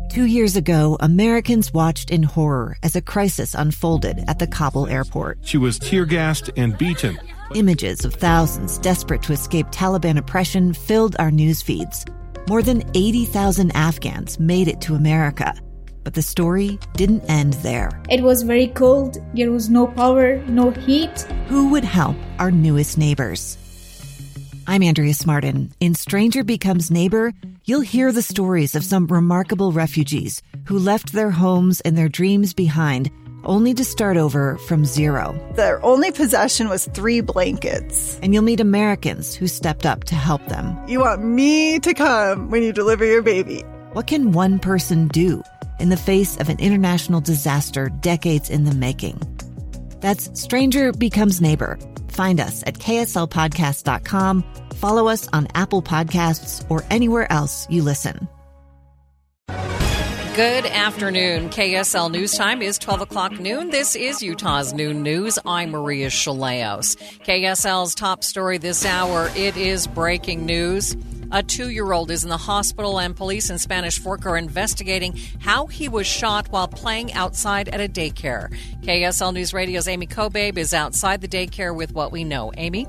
2 years ago, Americans watched in horror as a crisis unfolded at the Kabul airport. She was tear-gassed and beaten. Images of thousands desperate to escape Taliban oppression filled our news feeds. More than 80,000 Afghans made it to America. But the story didn't end there. It was very cold. There was no power, no heat. Who would help our newest neighbors? I'm Andrea Smartin. In Stranger Becomes Neighbor, you'll hear the stories of some remarkable refugees who left their homes and their dreams behind, only to start over from zero. Their only possession was 3 blankets. And you'll meet Americans who stepped up to help them. You want me to come when you deliver your baby. What can one person do in the face of an international disaster decades in the making? That's Stranger Becomes Neighbor. Find us at kslpodcast.com. Follow us on Apple Podcasts or anywhere else you listen. Good afternoon. KSL News Time is 12 o'clock noon. This is Utah's Noon News. I'm Maria Chaleos. KSL's top story this hour, it is breaking news. A 2-year-old is in the hospital, and police in Spanish Fork are investigating how he was shot while playing outside at a daycare. KSL News Radio's Amy Kobabe is outside the daycare with what we know. Amy?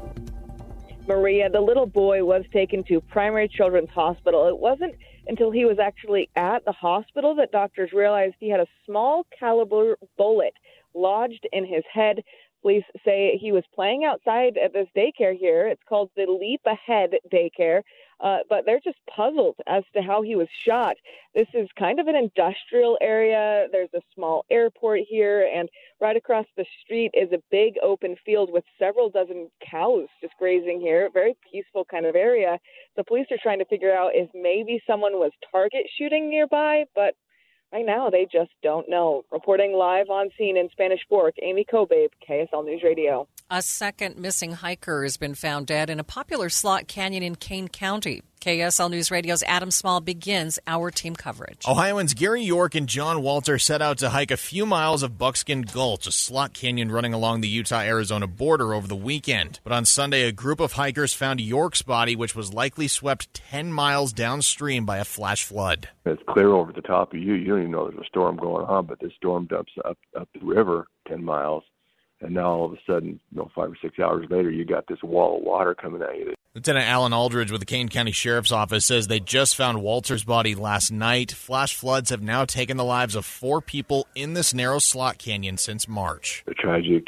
Maria, the little boy was taken to Primary Children's Hospital. It wasn't until he was actually at the hospital that doctors realized he had a small caliber bullet lodged in his head. Police say he was playing outside at this daycare here. It's called the Leap Ahead Daycare. But they're just puzzled as to how he was shot. This is kind of an industrial area. There's a small airport here, and right across the street is a big open field with several dozen cows just grazing here. Very peaceful kind of area. The police are trying to figure out if maybe someone was target shooting nearby, but right now they just don't know. Reporting live on scene in Spanish Fork, Amy Kobabe, KSL News Radio. A second missing hiker has been found dead in a popular slot canyon in Kane County. KSL News Radio's Adam Small begins our team coverage. Ohioans Gary York and John Walter set out to hike a few miles of Buckskin Gulch, a slot canyon running along the Utah-Arizona border over the weekend. But on Sunday, a group of hikers found York's body, which was likely swept 10 miles downstream by a flash flood. It's clear over the top of you. You don't even know there's a storm going on, but this storm dumps up the river 10 miles. And now all of a sudden, 5 or 6 hours later, you got this wall of water coming at you. Lieutenant Alan Aldridge with the Kane County Sheriff's Office says they just found Walter's body last night. Flash floods have now taken the lives of 4 people in this narrow slot canyon since March. A tragic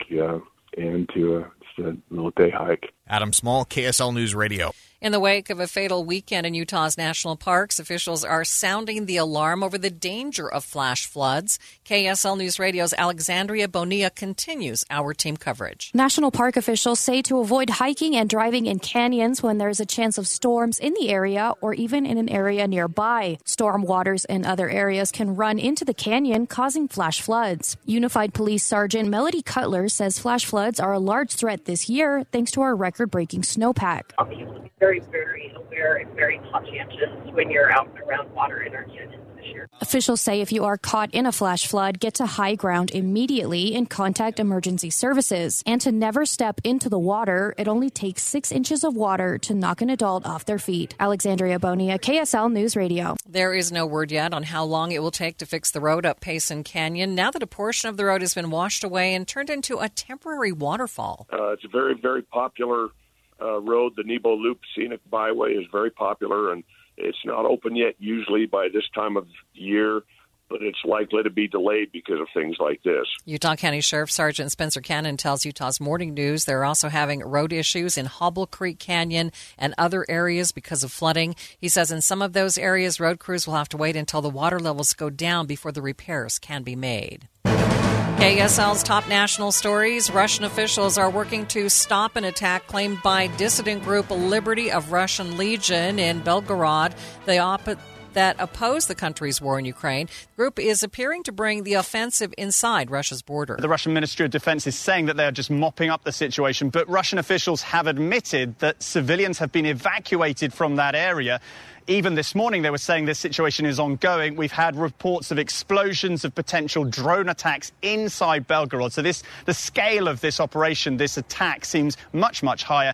end to a little day hike. Adam Small, KSL News Radio. In the wake of a fatal weekend in Utah's national parks, officials are sounding the alarm over the danger of flash floods. KSL News Radio's Alexandria Bonilla continues our team coverage. National park officials say to avoid hiking and driving in canyons when there's a chance of storms in the area or even in an area nearby. Storm waters in other areas can run into the canyon, causing flash floods. Unified Police Sergeant Melody Cutler says flash floods are a large threat this year thanks to our record-breaking snowpack. Very aware and very conscientious when you're out and around water in our canyons this year. Officials say if you are caught in a flash flood, get to high ground immediately and contact emergency services. And to never step into the water, it only takes 6 inches of water to knock an adult off their feet. Alexandria Bonilla, KSL News Radio. There is no word yet on how long it will take to fix the road up Payson Canyon, now that a portion of the road has been washed away and turned into a temporary waterfall. It's a very, very popular road. The Nebo Loop Scenic Byway is very popular, and it's not open yet usually by this time of year, but it's likely to be delayed because of things like this. Utah County Sheriff Sergeant Spencer Cannon tells Utah's Morning News they're also having road issues in Hobble Creek Canyon and other areas because of flooding. He says in some of those areas, road crews will have to wait until the water levels go down before the repairs can be made. KSL's top national stories. Russian officials are working to stop an attack claimed by dissident group Liberty of Russian Legion in Belgorod, that oppose the country's war in Ukraine. The group is appearing to bring the offensive inside Russia's border. The Russian Ministry of Defense is saying that they are just mopping up the situation, but Russian officials have admitted that civilians have been evacuated from that area. Even this morning, they were saying this situation is ongoing. We've had reports of explosions, of potential drone attacks inside Belgorod. So the scale of this operation, this attack, seems much, much higher.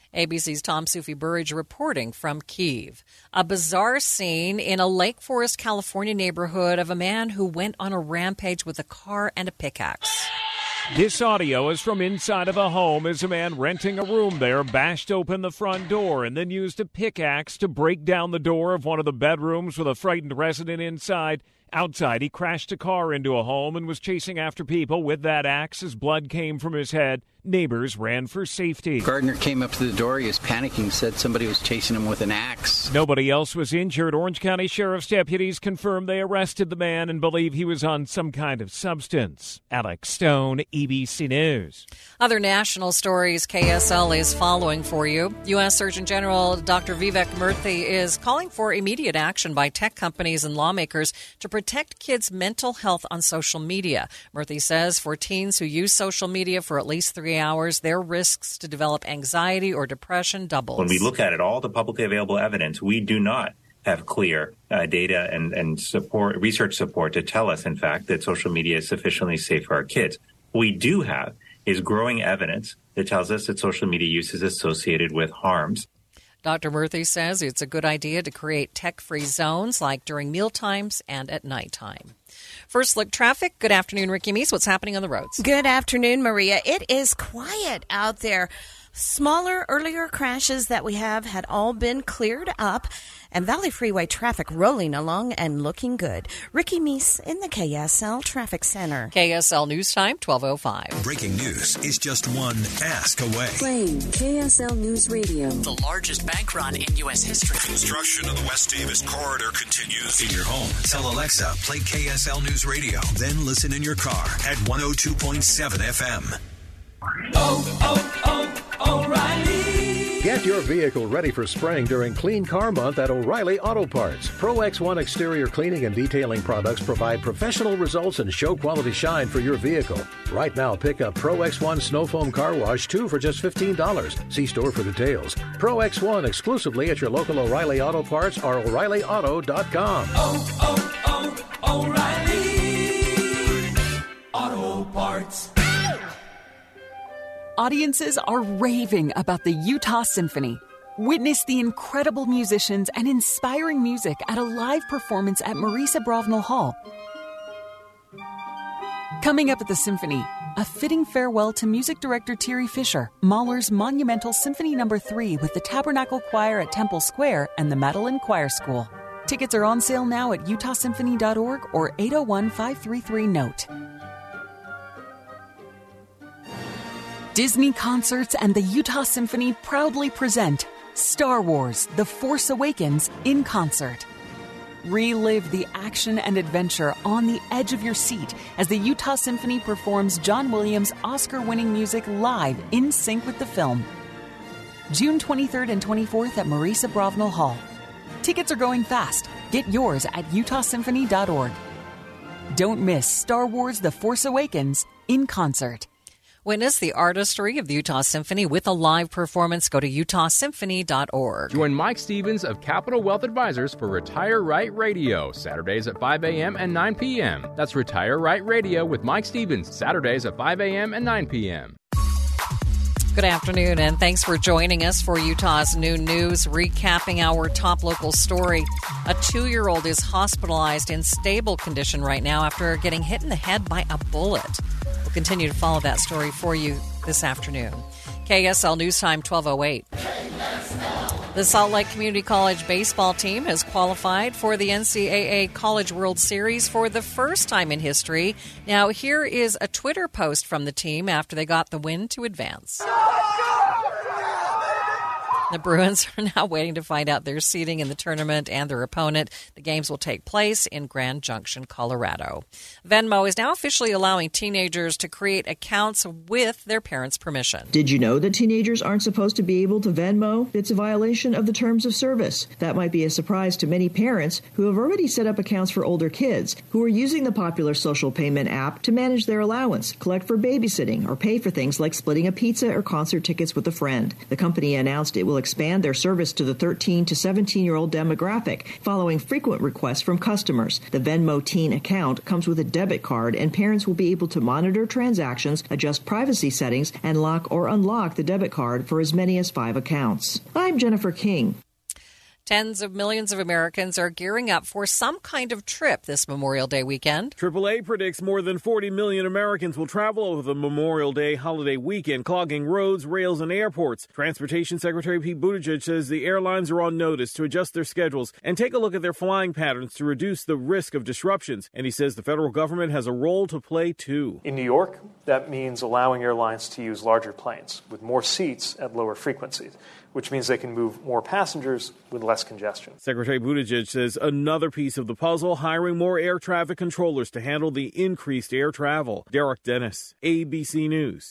ABC's Tom Sufi Burridge reporting from Kyiv. A bizarre scene in a Lake Forest, California neighborhood of a man who went on a rampage with a car and a pickaxe. This audio is from inside of a home as a man renting a room there bashed open the front door and then used a pickaxe to break down the door of one of the bedrooms with a frightened resident inside. Outside, he crashed a car into a home and was chasing after people with that axe as blood came from his head. Neighbors ran for safety. Gardner came up to the door. He was panicking, said somebody was chasing him with an axe. Nobody else was injured. Orange County Sheriff's deputies confirmed they arrested the man and believe he was on some kind of substance. Alex Stone, ABC News. Other national stories KSL is following for you. U.S. Surgeon General Dr. Vivek Murthy is calling for immediate action by tech companies and lawmakers to protect kids' mental health on social media. Murthy says for teens who use social media for at least 3 hours, their risks to develop anxiety or depression doubles. When we look at it, all the publicly available evidence, we do not have clear data and support, research support to tell us, in fact, that social media is sufficiently safe for our kids. What we do have is growing evidence that tells us that social media use is associated with harms. Dr. Murthy says it's a good idea to create tech-free zones like during mealtimes and at nighttime. First look traffic. Good afternoon, Ricky Meese. What's happening on the roads? Good afternoon, Maria. It is quiet out there. Smaller, earlier crashes that we have had all been cleared up, and Valley Freeway traffic rolling along and looking good. Ricky Meese in the KSL Traffic Center. KSL News Time, 12:05. Breaking news is just one ask away. Playing KSL News Radio. The largest bank run in U.S. history. Construction of the West Davis Corridor continues. In your home, tell Alexa, play KSL News Radio. Then listen in your car at 102.7 FM. O'Reilly. Get your vehicle ready for spring during Clean Car Month at O'Reilly Auto Parts. Pro X1 exterior cleaning and detailing products provide professional results and show quality shine for your vehicle. Right now, pick up Pro X1 Snow Foam Car Wash 2 for just $15. See store for details. Pro X1 exclusively at your local O'Reilly Auto Parts or O'ReillyAuto.com. O'Reilly Auto Parts. Audiences are raving about the Utah Symphony. Witness the incredible musicians and inspiring music at a live performance at Marisa Brovnal Hall. Coming up at the Symphony, a fitting farewell to music director Thierry Fisher, Mahler's monumental Symphony No. 3 with the Tabernacle Choir at Temple Square and the Madeline Choir School. Tickets are on sale now at utahsymphony.org or 801-533-NOTE. Disney Concerts and the Utah Symphony proudly present Star Wars: The Force Awakens in concert. Relive the action and adventure on the edge of your seat as the Utah Symphony performs John Williams' Oscar-winning music live in sync with the film. June 23rd and 24th at Marisa Brovnal Hall. Tickets are going fast. Get yours at utahsymphony.org. Don't miss Star Wars: The Force Awakens in concert. Witness the artistry of the Utah Symphony with a live performance. Go to utahsymphony.org. Join Mike Stevens of Capital Wealth Advisors for Retire Right Radio, Saturdays at 5 a.m. and 9 p.m. That's Retire Right Radio with Mike Stevens, Saturdays at 5 a.m. and 9 p.m. Good afternoon, and thanks for joining us for Utah's Noon News, recapping our top local story. A 2-year-old is hospitalized in stable condition right now after getting hit in the head by a bullet. We'll continue to follow that story for you this afternoon. KSL News Time, 12:08. The Salt Lake Community College baseball team has qualified for the NCAA College World Series for the first time in history. Now, here is a Twitter post from the team after they got the win to advance. The Bruins are now waiting to find out their seeding in the tournament and their opponent. The games will take place in Grand Junction, Colorado. Venmo is now officially allowing teenagers to create accounts with their parents' permission. Did you know that teenagers aren't supposed to be able to Venmo? It's a violation of the terms of service. That might be a surprise to many parents who have already set up accounts for older kids who are using the popular social payment app to manage their allowance, collect for babysitting, or pay for things like splitting a pizza or concert tickets with a friend. The company announced it will will expand their service to the 13 to 17-year-old demographic, following frequent requests from customers. The Venmo Teen account comes with a debit card, and parents will be able to monitor transactions, adjust privacy settings, and lock or unlock the debit card for as many as 5 accounts. I'm Jennifer King. Tens of millions of Americans are gearing up for some kind of trip this Memorial Day weekend. AAA predicts more than 40 million Americans will travel over the Memorial Day holiday weekend, clogging roads, rails, and airports. Transportation Secretary Pete Buttigieg says the airlines are on notice to adjust their schedules and take a look at their flying patterns to reduce the risk of disruptions. And he says the federal government has a role to play, too. In New York, that means allowing airlines to use larger planes with more seats at lower frequencies, which means they can move more passengers with less congestion. Secretary Buttigieg says another piece of the puzzle, hiring more air traffic controllers to handle the increased air travel. Derek Dennis, ABC News.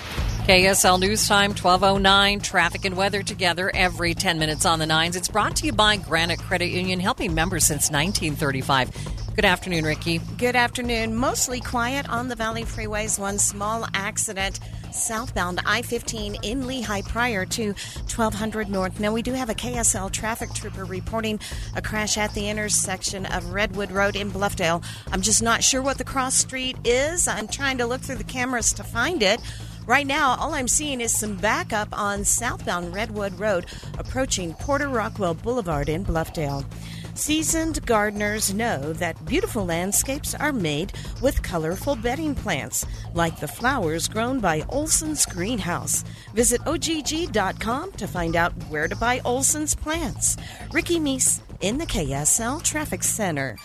KSL News Time, 12:09. Traffic and weather together every 10 minutes on the 9s. It's brought to you by Granite Credit Union, helping members since 1935. Good afternoon, Ricky. Good afternoon. Mostly quiet on the Valley freeways. One small accident southbound I-15 in Lehigh prior to 1200 North. Now, we do have a KSL traffic trooper reporting a crash at the intersection of Redwood Road in Bluffdale. I'm just not sure what the cross street is. I'm trying to look through the cameras to find it. Right now, all I'm seeing is some backup on southbound Redwood Road approaching Porter Rockwell Boulevard in Bluffdale. Seasoned gardeners know that beautiful landscapes are made with colorful bedding plants, like the flowers grown by Olson's Greenhouse. Visit OGG.com to find out where to buy Olson's plants. Ricky Meese in the KSL Traffic Center.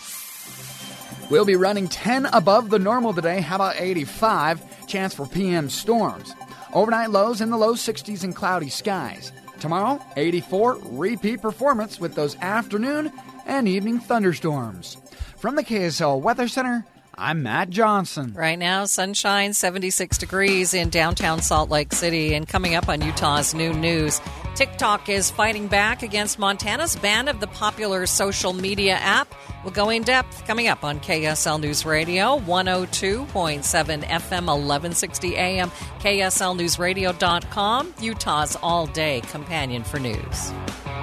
We'll be running 10 above the normal today. How about 85? Chance for PM storms. Overnight lows in the low 60s and cloudy skies. Tomorrow, 84, repeat performance with those afternoon and evening thunderstorms. From the KSL Weather Center, I'm Matt Johnson. Right now, sunshine, 76 degrees in downtown Salt Lake City. And coming up on Utah's Noon News, TikTok is fighting back against Montana's ban of the popular social media app. We'll go in depth coming up on KSL News Radio, 102.7 FM, 1160 AM, KSLNewsRadio.com, Utah's all-day companion for news.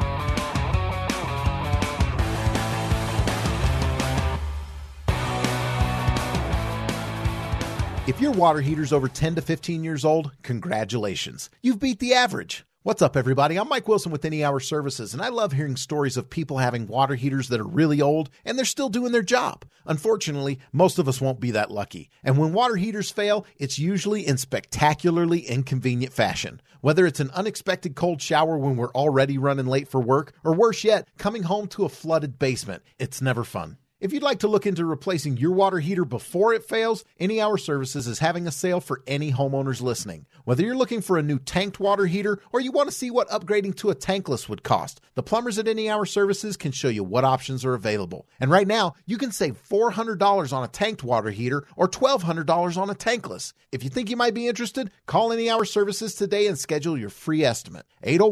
If your water heater's over 10 to 15 years old, congratulations. You've beat the average. What's up, everybody? I'm Mike Wilson with Any Hour Services, and I love hearing stories of people having water heaters that are really old, and they're still doing their job. Unfortunately, most of us won't be that lucky. And when water heaters fail, it's usually in spectacularly inconvenient fashion. Whether it's an unexpected cold shower when we're already running late for work, or worse yet, coming home to a flooded basement, it's never fun. If you'd like to look into replacing your water heater before it fails, Any Hour Services is having a sale for any homeowners listening. Whether you're looking for a new tanked water heater or you want to see what upgrading to a tankless would cost, the plumbers at Any Hour Services can show you what options are available. And right now, you can save $400 on a tanked water heater or $1,200 on a tankless. If you think you might be interested, call Any Hour Services today and schedule your free estimate.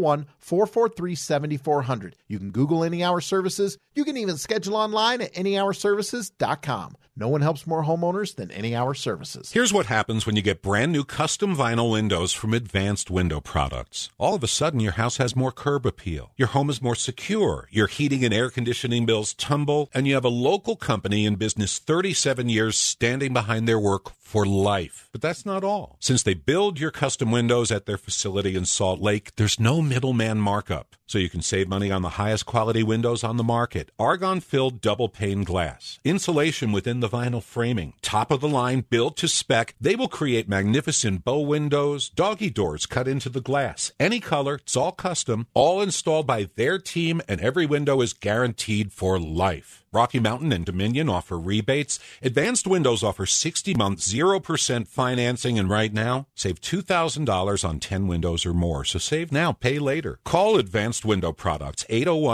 801-443-7400. You can Google Any Hour Services. You can even schedule online at anyhourservices.com. No one helps more homeowners than Any Hour Services. Here's what happens when you get brand new custom vinyl windows from Advanced Window Products. All of a sudden, your house has more curb appeal. Your home is more secure. Your heating and air conditioning bills tumble, and you have a local company in business 37 years standing behind their work for life. But that's not all. Since they build your custom windows at their facility in Salt Lake, there's no middleman markup. So you can save money on the highest quality windows on the market. Argon-filled double-pane glass. Insulation within the vinyl framing. Top of the line, built to spec. They will create magnificent bow windows, doggy doors cut into the glass. Any color, it's all custom, all installed by their team, and every window is guaranteed for life. Rocky Mountain and Dominion offer rebates. Advanced Windows offers 60-month 0% financing, and right now, save $2,000 on 10 windows or more. So save now, pay later. Call Advanced Window Products,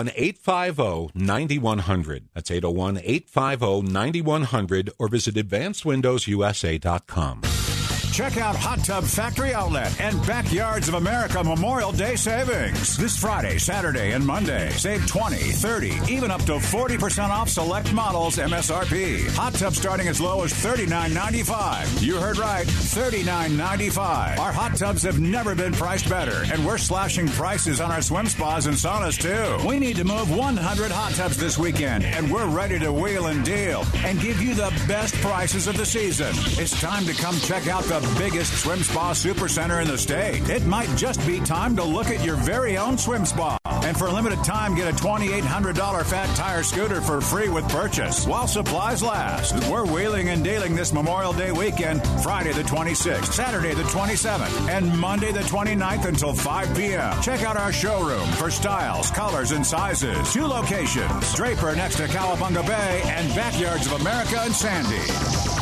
801-850-9100. That's 801-850-9100, or visit AdvancedWindowsUSA.com. Check out Hot Tub Factory Outlet and Backyards of America Memorial Day savings. This Friday, Saturday, and Monday. Save 20, 30, even up to 40% off select models MSRP. Hot tub starting as low as $39.95. You heard right, $39.95. Our hot tubs have never been priced better, and we're slashing prices on our swim spas and saunas, too. We need to move 100 hot tubs this weekend, and we're ready to wheel and deal and give you the best prices of the season. It's time to come check out the biggest swim spa supercenter in the state. It might just be time to look at your very own swim spa. And for a limited time, get a $2,800 Fat Tire scooter for free with purchase while supplies last. We're wheeling and dealing this Memorial Day weekend, Friday the 26th, Saturday the 27th, and Monday the 29th until 5 p.m. Check out our showroom for styles, colors, and sizes. 2 locations, Draper next to Cowabunga Bay and Backyards of America in Sandy.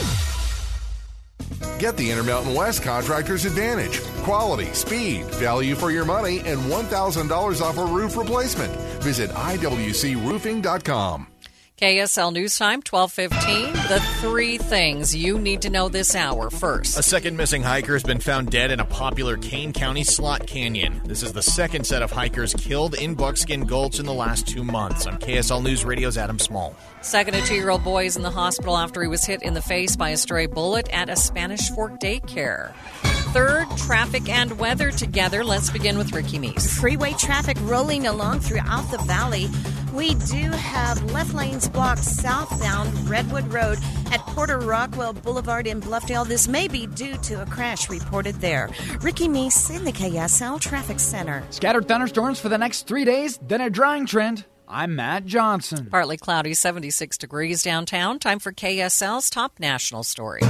Get the Intermountain West Contractor's Advantage. Quality, speed, value for your money, and $1,000 off a roof replacement. Visit IWCroofing.com. KSL News Time, 12:15. The 3 things you need to know this hour. First, a second missing hiker has been found dead in a popular Kane County slot canyon. This is the second set of hikers killed in Buckskin Gulch in the last 2 months. I'm KSL News Radio's Adam Small. Second, a 2-year-old boy is in the hospital after he was hit in the face by a stray bullet at a Spanish Fork daycare. Third, traffic and weather together. Let's begin with Ricky Meese. Freeway traffic rolling along throughout the valley. We do have left lanes blocked southbound Redwood Road at Porter Rockwell Boulevard in Bluffdale. This may be due to a crash reported there. Ricky Meese in the KSL Traffic Center. Scattered thunderstorms for the next 3 days, then a drying trend. I'm Matt Johnson. Partly cloudy, 76 degrees downtown. Time for KSL's top national stories.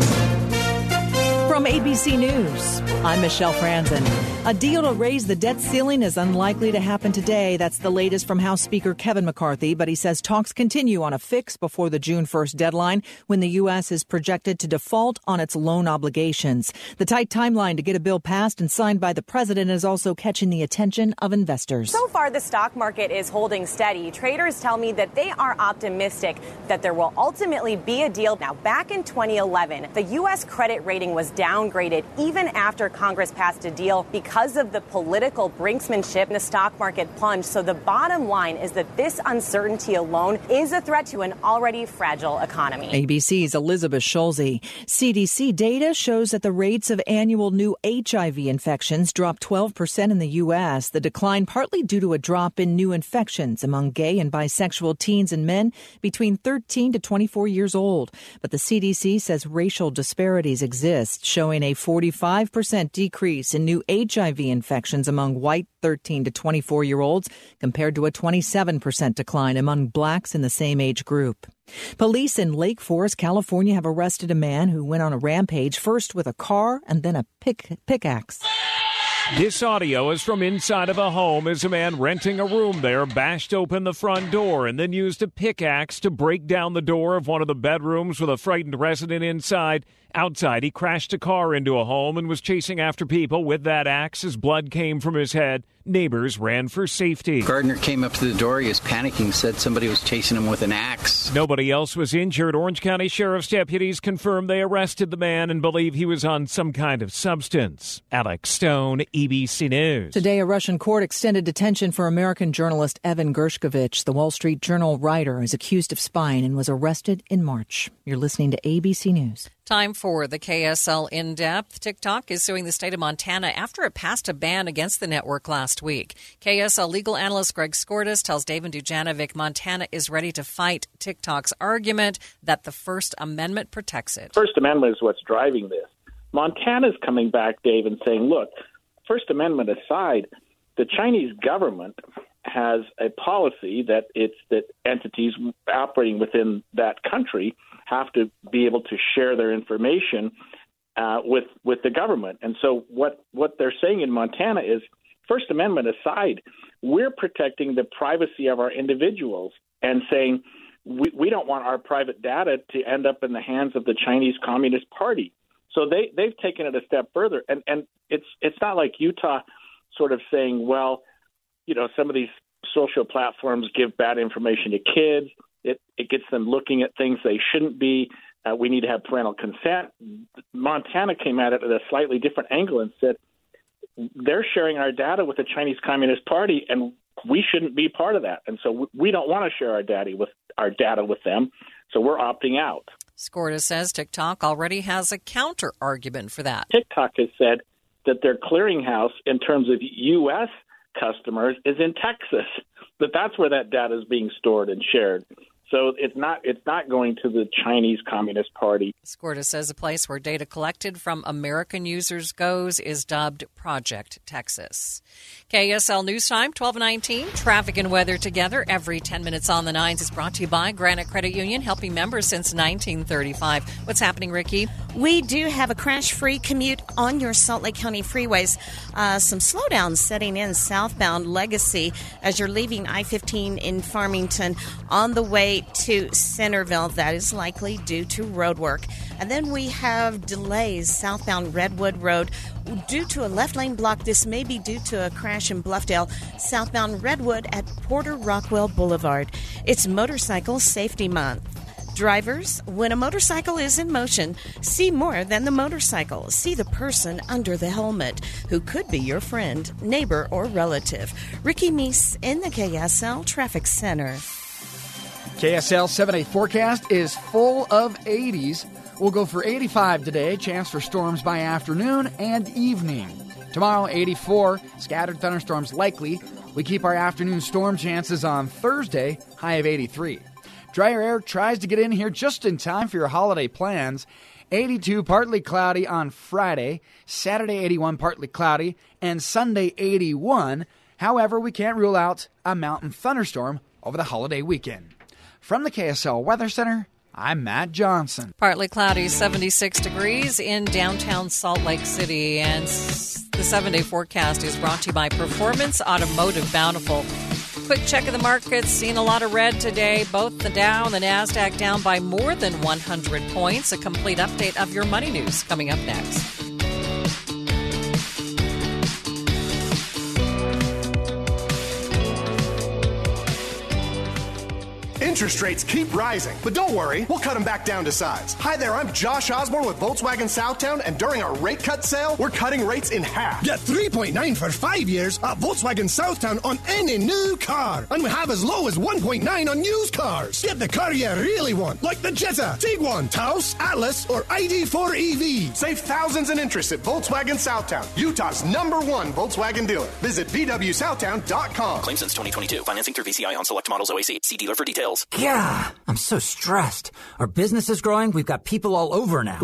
From ABC News, I'm Michelle Franzen. A deal to raise the debt ceiling is unlikely to happen today. That's the latest from House Speaker Kevin McCarthy, but he says talks continue on a fix before the June 1st deadline when the U.S. is projected to default on its loan obligations. The tight timeline to get a bill passed and signed by the president is also catching the attention of investors. So far, the stock market is holding steady. Traders tell me that they are optimistic that there will ultimately be a deal. Now, back in 2011, the U.S. credit rating was downgraded even after Congress passed a deal because of the political brinksmanship. The stock market plunged. So the bottom line is that this uncertainty alone is a threat to an already fragile economy. ABC's Elizabeth Schulze. CDC data shows that the rates of annual new HIV infections dropped 12% in the U.S. The decline partly due to a drop in new infections among gay and bisexual teens and men between 13 to 24 years old. But the CDC says racial disparities exist, showing a 45% decrease in new HIV infections among white 13 to 24-year-olds compared to a 27% decline among blacks in the same age group. Police in Lake Forest, California have arrested a man who went on a rampage, first with a car and then a pickaxe. This audio is from inside of a home as a man renting a room there bashed open the front door and then used a pickaxe to break down the door of one of the bedrooms with a frightened resident inside. Outside, he crashed a car into a home and was chasing after people with that axe as blood came from his head. Neighbors ran for safety. Gardner came up to the door. He was panicking, said somebody was chasing him with an axe. Nobody else was injured. Orange County Sheriff's deputies confirmed they arrested the man and believe he was on some kind of substance. Alex Stone, ABC News. Today, a Russian court extended detention for American journalist Evan Gershkovich. The Wall Street Journal writer is accused of spying and was arrested in March. You're listening to ABC News. Time for the KSL In-Depth. TikTok is suing the state of Montana after it passed a ban against the network last week. KSL legal analyst Greg Skordas tells David Dujanovic Montana is ready to fight TikTok's argument that the First Amendment protects it. First Amendment is what's driving this. Montana's coming back, Dave, and saying, look, First Amendment aside, the Chinese government has a policy that entities operating within that country have to be able to share their information with the government. And so what they're saying in Montana is, First Amendment aside, we're protecting the privacy of our individuals and saying we don't want our private data to end up in the hands of the Chinese Communist Party. So they've taken it a step further. And it's not like Utah sort of saying, well, you know, some of these social platforms give bad information to kids. It gets them looking at things they shouldn't be. We need to have parental consent. Montana came at it at a slightly different angle and said, they're sharing our data with the Chinese Communist Party, and we shouldn't be part of that. And so we don't want to share our data with them, so we're opting out. Skorda says TikTok already has a counter argument for that. TikTok has said that their clearinghouse in terms of U.S. customers is in Texas, that that's where that data is being stored and shared. So it's not going to the Chinese Communist Party. Skorda says the place where data collected from American users goes is dubbed Project Texas. KSL News Time, 12:19. Traffic and weather together every 10 minutes on the 9s is brought to you by Granite Credit Union, helping members since 1935. What's happening, Ricky? We do have a crash-free commute on your Salt Lake County freeways. Some slowdowns setting in southbound Legacy as you're leaving I-15 in Farmington on the way to Centerville. That is likely due to road work. And then we have delays southbound Redwood Road due to a left lane block. This may be due to a crash in Bluffdale, southbound Redwood at Porter Rockwell Boulevard. It's Motorcycle Safety Month. Drivers, when a motorcycle is in motion, see more than the motorcycle. See the person under the helmet, who could be your friend, neighbor, or relative. Ricky Meese in the KSL Traffic Center. KSL 7-day forecast is full of 80s. We'll go for 85 today, chance for storms by afternoon and evening. Tomorrow, 84, scattered thunderstorms likely. We keep our afternoon storm chances on Thursday, high of 83. Drier air tries to get in here just in time for your holiday plans. 82, partly cloudy on Friday. Saturday, 81, partly cloudy. And Sunday, 81. However, we can't rule out a mountain thunderstorm over the holiday weekend. From the KSL Weather Center, I'm Matt Johnson. Partly cloudy, 76 degrees in downtown Salt Lake City. And the 7-day forecast is brought to you by Performance Automotive Bountiful. Quick check of the markets, seeing a lot of red today. Both the Dow and the NASDAQ down by more than 100 points. A complete update of your money news coming up next. Interest rates keep rising, but don't worry, we'll cut them back down to size. Hi there, I'm Josh Osborne with Volkswagen Southtown, and during our rate cut sale, we're cutting rates in half. Get 3.9 for 5 years at Volkswagen Southtown on any new car, and we have as low as 1.9 on used cars. Get the car you really want, like the Jetta, Tiguan, Taos, Atlas, or ID4 EV. Save thousands in interest at Volkswagen Southtown, Utah's #1 Volkswagen dealer. Visit VWSouthtown.com. Claim since 2022. Financing through VCI on select models OAC. See dealer for details. Yeah, I'm so stressed. Our business is growing. We've got people all over now.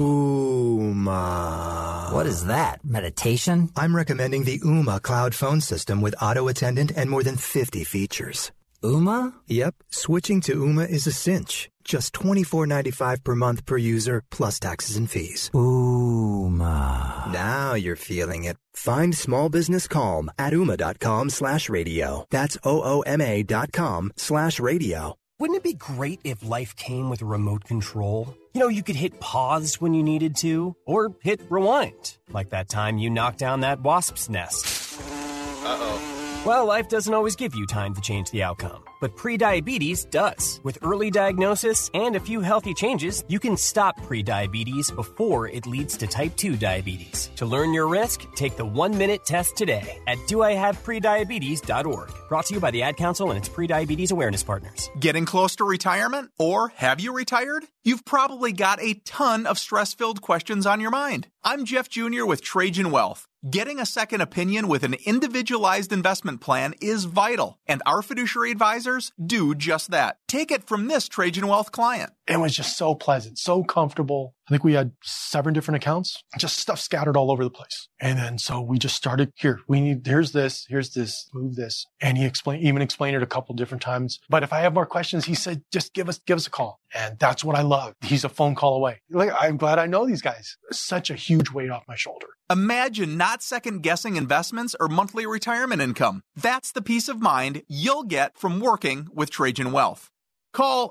Ooma. What is that? Meditation? I'm recommending the Ooma cloud phone system with auto attendant and more than 50 features. Ooma? Yep. Switching to Ooma is a cinch. Just $24.95 per month per user, plus taxes and fees. Ooma. Now you're feeling it. Find small business calm at ooma.com/radio. That's OOMA.com/radio. Wouldn't it be great if life came with a remote control? You know, you could hit pause when you needed to, or hit rewind, like that time you knocked down that wasp's nest. Uh-oh. Well, life doesn't always give you time to change the outcome, but prediabetes does. With early diagnosis and a few healthy changes, you can stop prediabetes before it leads to type 2 diabetes. To learn your risk, take the 1-minute test today at doihaveprediabetes.org. Brought to you by the Ad Council and its prediabetes awareness partners. Getting close to retirement? Or have you retired? You've probably got a ton of stress-filled questions on your mind. I'm Jeff Jr. with Trajan Wealth. Getting a second opinion with an individualized investment plan is vital, and our fiduciary advisors do just that. Take it from this Trajan Wealth client. It was just so pleasant, so comfortable. I think we had 7 different accounts, just stuff scattered all over the place. And then so we just started, here's this, move this. And he even explained it a couple different times. But if I have more questions, he said, just give us a call. And that's what I love. He's a phone call away. I'm glad I know these guys. Such a huge weight off my shoulder. Imagine not second-guessing investments or monthly retirement income. That's the peace of mind you'll get from working with Trajan Wealth. Call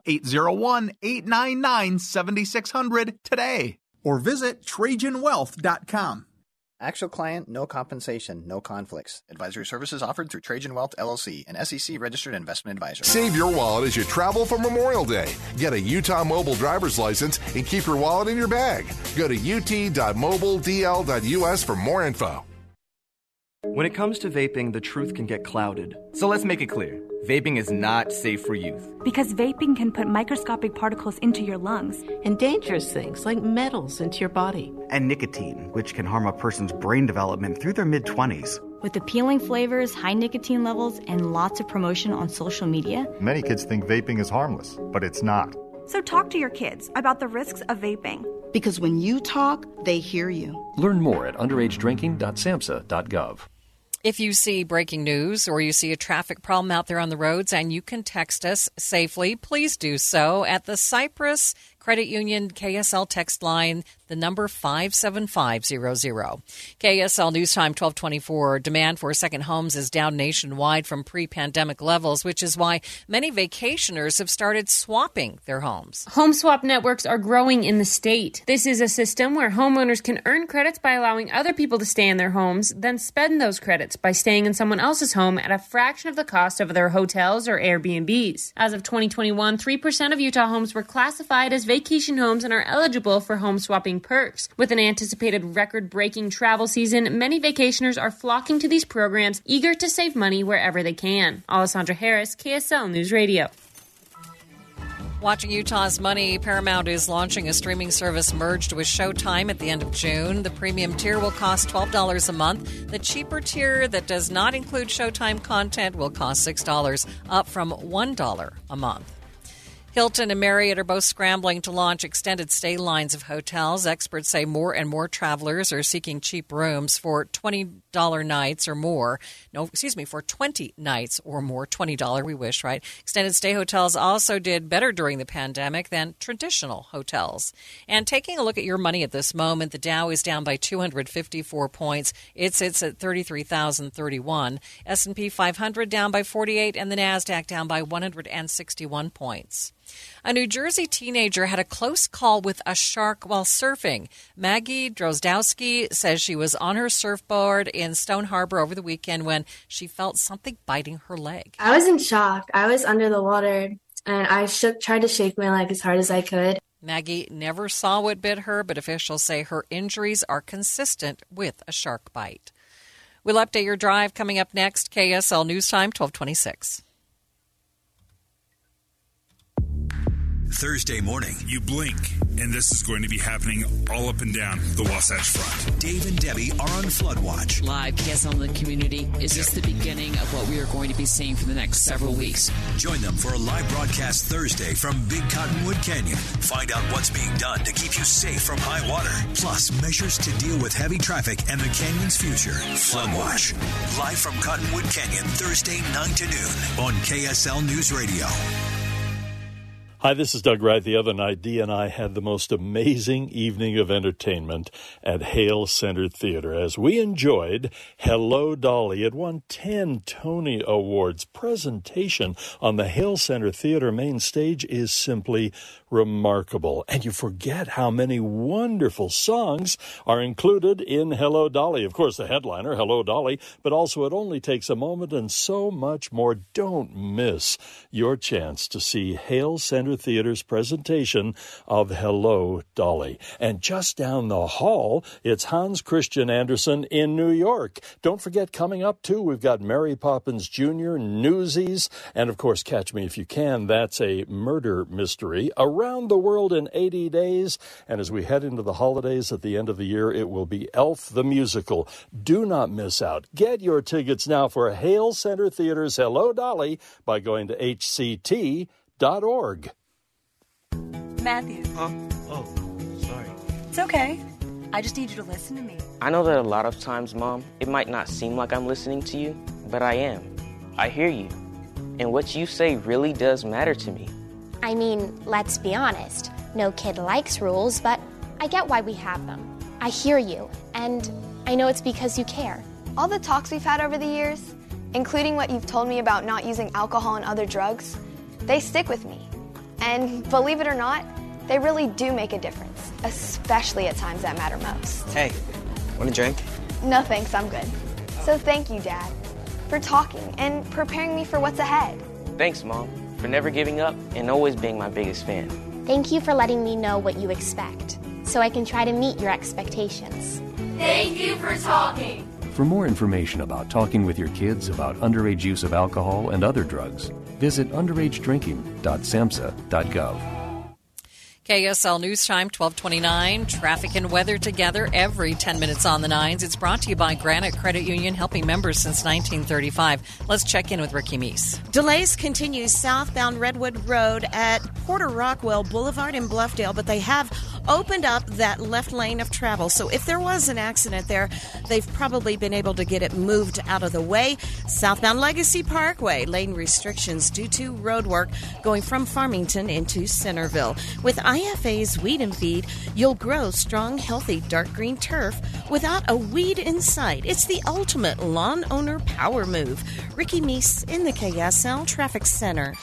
801-899-7600 today or visit TrajanWealth.com. Actual client, no compensation, no conflicts. Advisory services offered through Trajan Wealth, LLC, an SEC-registered investment advisor. Save your wallet as you travel for Memorial Day. Get a Utah Mobile driver's license and keep your wallet in your bag. Go to ut.mobiledl.us for more info. When it comes to vaping, the truth can get clouded. So let's make it clear. Vaping is not safe for youth. Because vaping can put microscopic particles into your lungs. And dangerous things like metals into your body. And nicotine, which can harm a person's brain development through their mid-20s. With appealing flavors, high nicotine levels, and lots of promotion on social media. Many kids think vaping is harmless, but it's not. So talk to your kids about the risks of vaping. Because when you talk, they hear you. Learn more at underagedrinking.samhsa.gov. If you see breaking news or you see a traffic problem out there on the roads and you can text us safely, please do so at the Cypress Credit Union KSL text line, the number 57500. KSL News Time 1224. Demand for second homes is down nationwide from pre-pandemic levels, which is why many vacationers have started swapping their homes. Home swap networks are growing in the state. This is a system where homeowners can earn credits by allowing other people to stay in their homes, then spend those credits by staying in someone else's home at a fraction of the cost of their hotels or Airbnbs. As of 2021, 3% of Utah homes were classified as vacation homes and are eligible for home swapping perks. With an anticipated record-breaking travel season, many vacationers are flocking to these programs, eager to save money wherever they can. Alessandra Harris, KSL News Radio. Watching Utah's money, Paramount is launching a streaming service merged with Showtime at the end of June. The premium tier will cost $12 a month. The cheaper tier that does not include Showtime content will cost $6, up from $1 a month. Hilton and Marriott are both scrambling to launch extended stay lines of hotels. Experts say more and more travelers are seeking cheap rooms for $20 nights or more. For 20 nights or more. $20, we wish, right? Extended stay hotels also did better during the pandemic than traditional hotels. And taking a look at your money at this moment, the Dow is down by 254 points. It sits at 33,031. S&P 500 down by 48, and the NASDAQ down by 161 points. A New Jersey teenager had a close call with a shark while surfing. Maggie Drozdowski says she was on her surfboard in Stone Harbor over the weekend when she felt something biting her leg. I was in shock. I was under the water, and I tried to shake my leg as hard as I could. Maggie never saw what bit her, but officials say her injuries are consistent with a shark bite. We'll update your drive coming up next. KSL News Time, 1226. Thursday morning, you blink, and this is going to be happening all up and down the Wasatch Front. Dave and Debbie are on Flood Watch. Live KSL in the community. Is this the beginning of what we are going to be seeing for the next several weeks? Join them for a live broadcast Thursday from Big Cottonwood Canyon. Find out what's being done to keep you safe from high water, plus measures to deal with heavy traffic and the canyon's future. Flood Watch, live from Cottonwood Canyon, Thursday 9 to noon on KSL News Radio. Hi, this is Doug Wright. The other night, Dee and I had the most amazing evening of entertainment at Hale Center Theater as we enjoyed Hello, Dolly. It won 10 Tony Awards. Presentation on the Hale Center Theater main stage is simply remarkable. And you forget how many wonderful songs are included in Hello, Dolly. Of course, the headliner, Hello, Dolly, but also It Only Takes a Moment and so much more. Don't miss your chance to see Hale Center Theater's presentation of Hello, Dolly. And just down the hall, it's Hans Christian Andersen in New York. Don't forget, coming up, too, we've got Mary Poppins Jr., Newsies, and, of course, Catch Me If You Can. That's a murder mystery. Around the World in 80 Days. And as we head into the holidays at the end of the year, it will be Elf the Musical. Do not miss out. Get your tickets now for Hale Center Theater's Hello, Dolly by going to hct.org. Matthew. Oh, sorry. It's okay. I just need you to listen to me. I know that a lot of times, Mom, it might not seem like I'm listening to you, but I am. I hear you. And what you say really does matter to me. I mean, let's be honest. No kid likes rules, but I get why we have them. I hear you, and I know it's because you care. All the talks we've had over the years, including what you've told me about not using alcohol and other drugs, they stick with me. And believe it or not, they really do make a difference, especially at times that matter most. Hey, want a drink? No thanks, I'm good. So thank you, Dad, for talking and preparing me for what's ahead. Thanks, Mom, for never giving up and always being my biggest fan. Thank you for letting me know what you expect, so I can try to meet your expectations. Thank you for talking. For more information about talking with your kids about underage use of alcohol and other drugs, visit underagedrinking.samhsa.gov. KSL News Time, 12:29. Traffic and weather together every 10 minutes on the nines. It's brought to you by Granite Credit Union, helping members since 1935. Let's check in with Ricky Meese. Delays continue southbound Redwood Road at Porter Rockwell Boulevard in Bluffdale, but they have opened up that left lane of travel. So if there was an accident there, they've probably been able to get it moved out of the way. Southbound Legacy Parkway, lane restrictions due to road work going from Farmington into Centerville. With IFA's Weed and Feed, you'll grow strong, healthy, dark green turf without a weed in sight. It's the ultimate lawn owner power move. Ricky Meese in the KSL Traffic Center.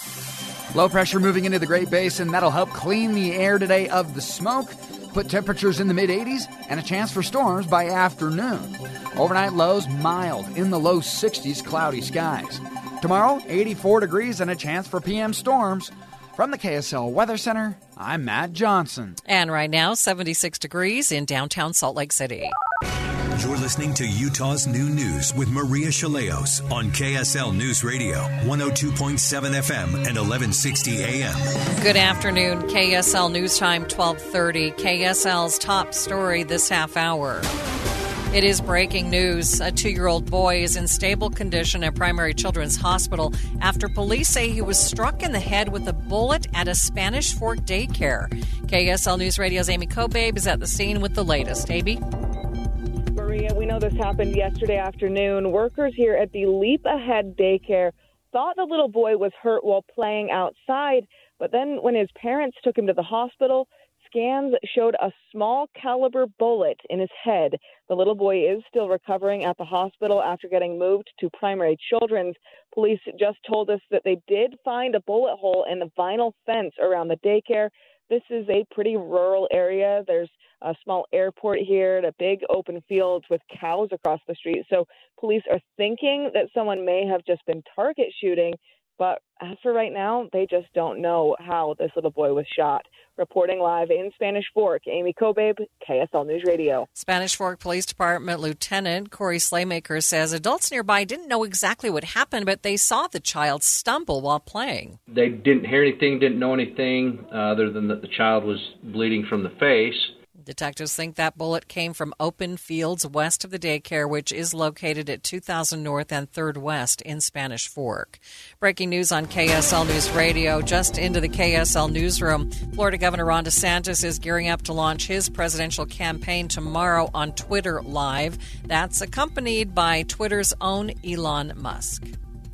Low pressure moving into the Great Basin. That'll help clean the air today of the smoke, put temperatures in the mid-80s, and a chance for storms by afternoon. Overnight lows mild, in the low 60s, cloudy skies. Tomorrow, 84 degrees and a chance for PM storms. From the KSL Weather Center, I'm Matt Johnson. And right now, 76 degrees in downtown Salt Lake City. You're listening to Utah's New News with Maria Chaleos on KSL News Radio, 102.7 FM and 1160 AM. Good afternoon. KSL News Time, 12:30. KSL's top story this half hour. It is breaking news. A 2-year-old boy is in stable condition at Primary Children's Hospital after police say he was struck in the head with a bullet at a Spanish Fork daycare. KSL News Radio's Amy Kobabe is at the scene with the latest. Amy? Maria, we know this happened yesterday afternoon. Workers here at the Leap Ahead daycare thought the little boy was hurt while playing outside, but then when his parents took him to the hospital, scans showed a small caliber bullet in his head. The little boy is still recovering at the hospital after getting moved to Primary Children's. Police just told us that they did find a bullet hole in the vinyl fence around the daycare. This is a pretty rural area. There's a small airport here and a big open field with cows across the street. So police are thinking that someone may have just been target shooting, but as for right now, they just don't know how this little boy was shot. Reporting live in Spanish Fork, Amy Kobabe, KSL News Radio. Spanish Fork Police Department Lieutenant Corey Slaymaker says adults nearby didn't know exactly what happened, but they saw the child stumble while playing. They didn't hear anything, didn't know anything other than that the child was bleeding from the face. Detectives think that bullet came from open fields west of the daycare, which is located at 2000 North and 3rd West in Spanish Fork. Breaking news on KSL News Radio. Just into the KSL newsroom, Florida Governor Ron DeSantis is gearing up to launch his presidential campaign tomorrow on Twitter Live. That's accompanied by Twitter's own Elon Musk.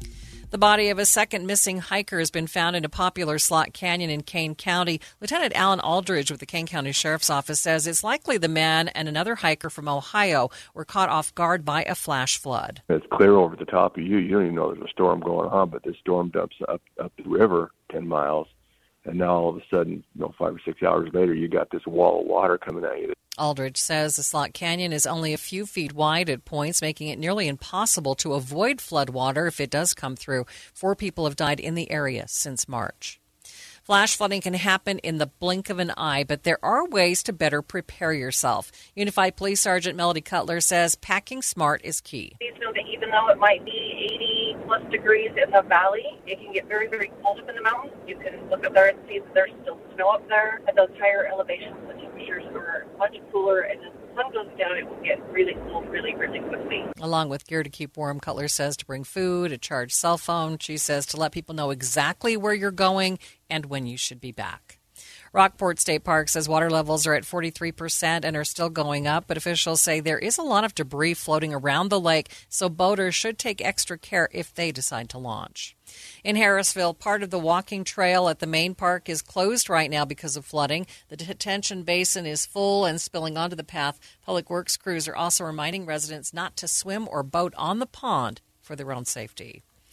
The body of a second missing hiker has been found in a popular slot canyon in Kane County. Lieutenant Alan Aldridge with the Kane County Sheriff's Office says it's likely the man and another hiker from Ohio were caught off guard by a flash flood. It's clear over the top of you. You don't even know there's a storm going on, but this storm dumps up the river 10 miles. And now all of a sudden, 5 or 6 hours later, you got this wall of water coming at you. Aldridge says the slot canyon is only a few feet wide at points, making it nearly impossible to avoid floodwater if it does come through. 4 people have died in the area since March. Flash flooding can happen in the blink of an eye, but there are ways to better prepare yourself. Unified Police Sergeant Melody Cutler says packing smart is key. Please know that even though it might be 80-plus degrees in the valley, it can get very, very cold up in the mountains. You can look up there and see that there's still snow up there. At those higher elevations, the temperatures are much cooler, and as the sun goes down, it will get really cold really, really quickly. Along with gear to keep warm, Cutler says to bring food, a charged cell phone. She says to let people know exactly where you're going and when you should be back. Rockport State Park says water levels are at 43% and are still going up, but officials say there is a lot of debris floating around the lake, so boaters should take extra care if they decide to launch. In Harrisville, part of the walking trail at the main park is closed right now because of flooding. The detention basin is full and spilling onto the path. Public Works crews are also reminding residents not to swim or boat on the pond for their own safety.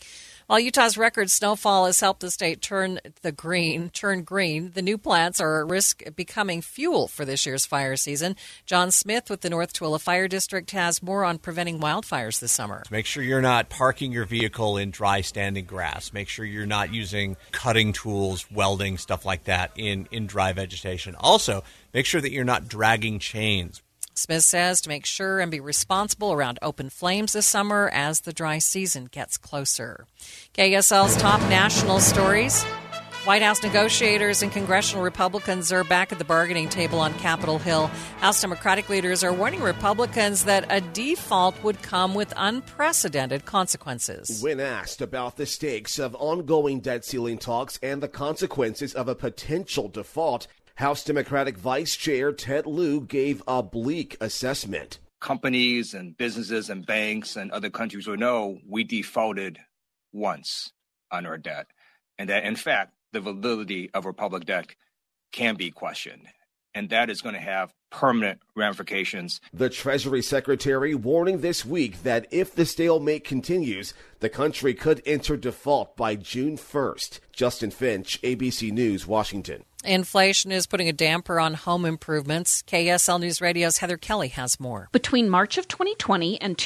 While Utah's record snowfall has helped the state turn green, the new plants are at risk of becoming fuel for this year's fire season. John Smith with the North Tooele Fire District has more on preventing wildfires this summer. Make sure you're not parking your vehicle in dry standing grass. Make sure you're not using cutting tools, welding, stuff like that in dry vegetation. Also, make sure that you're not dragging chains. Smith says to make sure and be responsible around open flames this summer as the dry season gets closer. KSL's top national stories. White House negotiators and congressional Republicans are back at the bargaining table on Capitol Hill. House Democratic leaders are warning Republicans that a default would come with unprecedented consequences. When asked about the stakes of ongoing debt ceiling talks and the consequences of a potential default, House Democratic Vice Chair Ted Lieu gave a bleak assessment. Companies and businesses and banks and other countries will know we defaulted once on our debt, and that, in fact, the validity of our public debt can be questioned. And that is going to have permanent ramifications. The Treasury Secretary warning this week that if the stalemate continues, the country could enter default by June 1st. Justin Finch, ABC News, Washington. Inflation is putting a damper on home improvements. KSL News Radio's Heather Kelly has more. Between March of 2020 and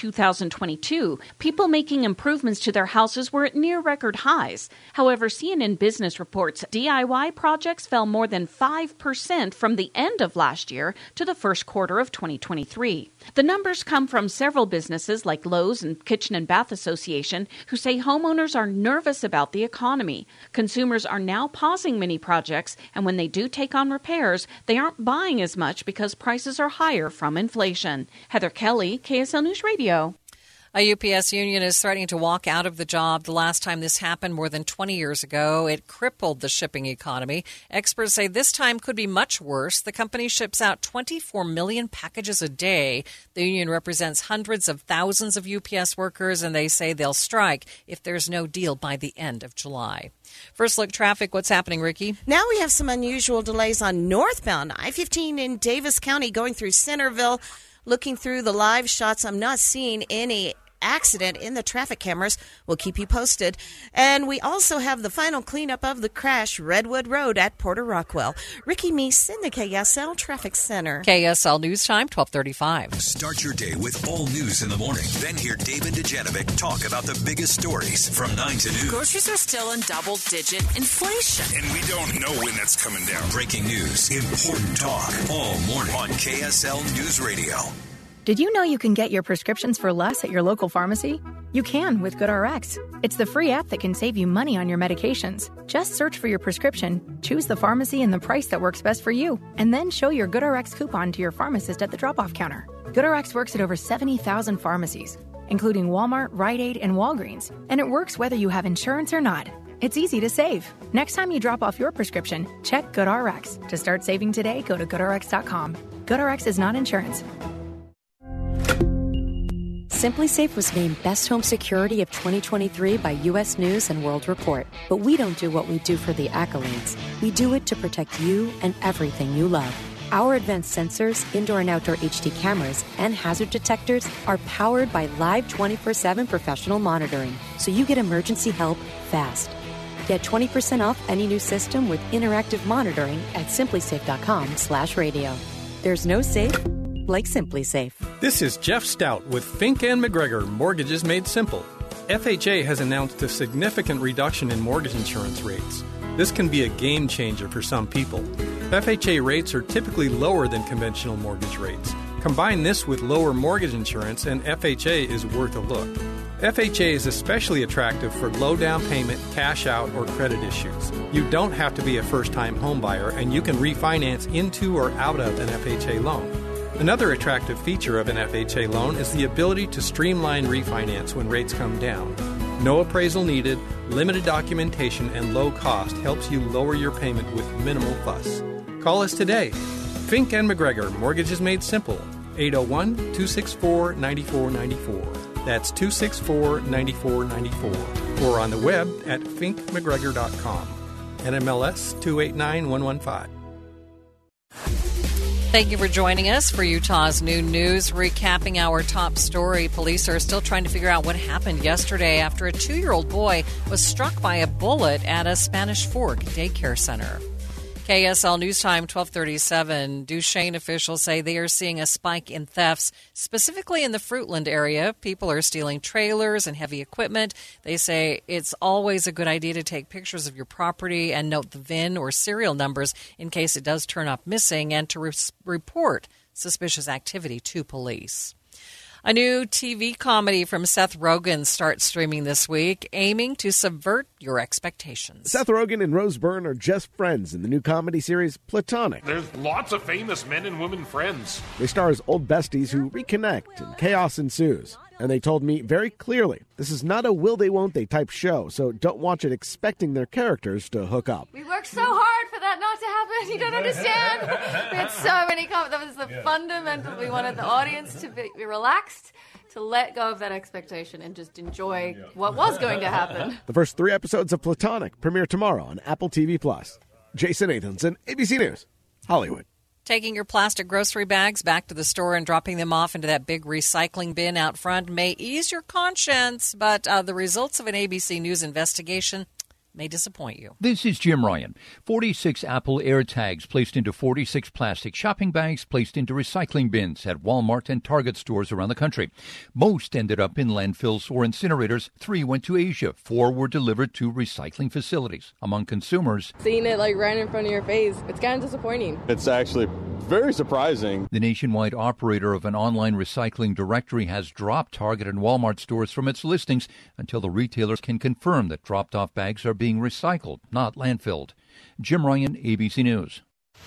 2022, people making improvements to their houses were at near record highs. However, CNN Business reports DIY projects fell more than 5% from the end of last year to the first quarter of 2023. The numbers come from several businesses like Lowe's and Kitchen and Bath Association, who say homeowners are nervous about the economy. Consumers are now pausing many projects, and when they do take on repairs, they aren't buying as much because prices are higher from inflation. Heather Kelly, KSL News Radio. A UPS union is threatening to walk out of the job. The last time this happened more than 20 years ago, it crippled the shipping economy. Experts say this time could be much worse. The company ships out 24 million packages a day. The union represents hundreds of thousands of UPS workers, and they say they'll strike if there's no deal by the end of July. First look traffic. What's happening, Ricky? Now we have some unusual delays on northbound I-15 in Davis County going through Centerville. Looking through the live shots, I'm not seeing any accident in the traffic cameras. We'll keep you posted. And we also have the final cleanup of the crash, Redwood Road at Porter Rockwell. Ricky Meese in the KSL Traffic Center. KSL News Time, 12:35. Start your day with all news in the morning. Then hear David Dujanovic talk about the biggest stories from 9 to noon. Groceries are still in double-digit inflation. And we don't know when that's coming down. Breaking news, important talk, all morning on KSL News Radio. Did you know you can get your prescriptions for less at your local pharmacy? You can with GoodRx. It's the free app that can save you money on your medications. Just search for your prescription, choose the pharmacy and the price that works best for you, and then show your GoodRx coupon to your pharmacist at the drop-off counter. GoodRx works at over 70,000 pharmacies, including Walmart, Rite Aid, and Walgreens, and it works whether you have insurance or not. It's easy to save. Next time you drop off your prescription, check GoodRx. To start saving today, go to GoodRx.com. GoodRx is not insurance. SimpliSafe was named Best Home Security of 2023 by U.S. News and World Report. But we don't do what we do for the accolades. We do it to protect you and everything you love. Our advanced sensors, indoor and outdoor HD cameras, and hazard detectors are powered by live 24/7 professional monitoring, so you get emergency help fast. Get 20% off any new system with interactive monitoring at simplysafe.com/radio. There's no safe like SimpliSafe. This is Jeff Stout with Fink and McGregor Mortgages Made Simple. FHA has announced a significant reduction in mortgage insurance rates. This can be a game changer for some people. FHA rates are typically lower than conventional mortgage rates. Combine this with lower mortgage insurance and FHA is worth a look. FHA is especially attractive for low down payment, cash out, or credit issues. You don't have to be a first-time home buyer, and you can refinance into or out of an FHA loan. Another attractive feature of an FHA loan is the ability to streamline refinance when rates come down. No appraisal needed, limited documentation, and low cost helps you lower your payment with minimal fuss. Call us today. Fink and McGregor Mortgages Made Simple, 801-264-9494. That's 264-9494. Or on the web at finkmcgregor.com. NMLS 289115. Thank you for joining us for Utah's Noon News. Recapping our top story, police are still trying to figure out what happened yesterday after a 2-year-old boy was struck by a bullet at a Spanish Fork daycare center. KSL News Time, 12:37. Duchesne officials say they are seeing a spike in thefts, specifically in the Fruitland area. People are stealing trailers and heavy equipment. They say it's always a good idea to take pictures of your property and note the VIN or serial numbers in case it does turn up missing, and to report suspicious activity to police. A new TV comedy from Seth Rogen starts streaming this week, aiming to subvert your expectations. Seth Rogen and Rose Byrne are just friends in the new comedy series Platonic. There's lots of famous men and women friends. They star as old besties who reconnect and chaos ensues. And they told me very clearly, this is not a will they won't they type show, so don't watch it expecting their characters to hook up. We worked so hard for that not to happen. You don't understand. We had so many comments. That was the fundamental. We wanted the audience to be relaxed, to let go of that expectation and just enjoy what was going to happen. The first 3 episodes of Platonic premiere tomorrow on Apple TV+. Jason Nathanson, ABC News, Hollywood. Taking your plastic grocery bags back to the store and dropping them off into that big recycling bin out front may ease your conscience, but the results of an ABC News investigation may disappoint you. This is Jim Ryan. 46 Apple AirTags placed into 46 plastic shopping bags placed into recycling bins at Walmart and Target stores around the country. Most ended up in landfills or incinerators. 3 went to Asia. 4 were delivered to recycling facilities. Among consumers, seeing it right in front of your face, it's kind of disappointing. It's actually very surprising. The nationwide operator of an online recycling directory has dropped Target and Walmart stores from its listings until the retailers can confirm that dropped-off bags are being recycled, not landfilled. Jim Ryan, ABC News.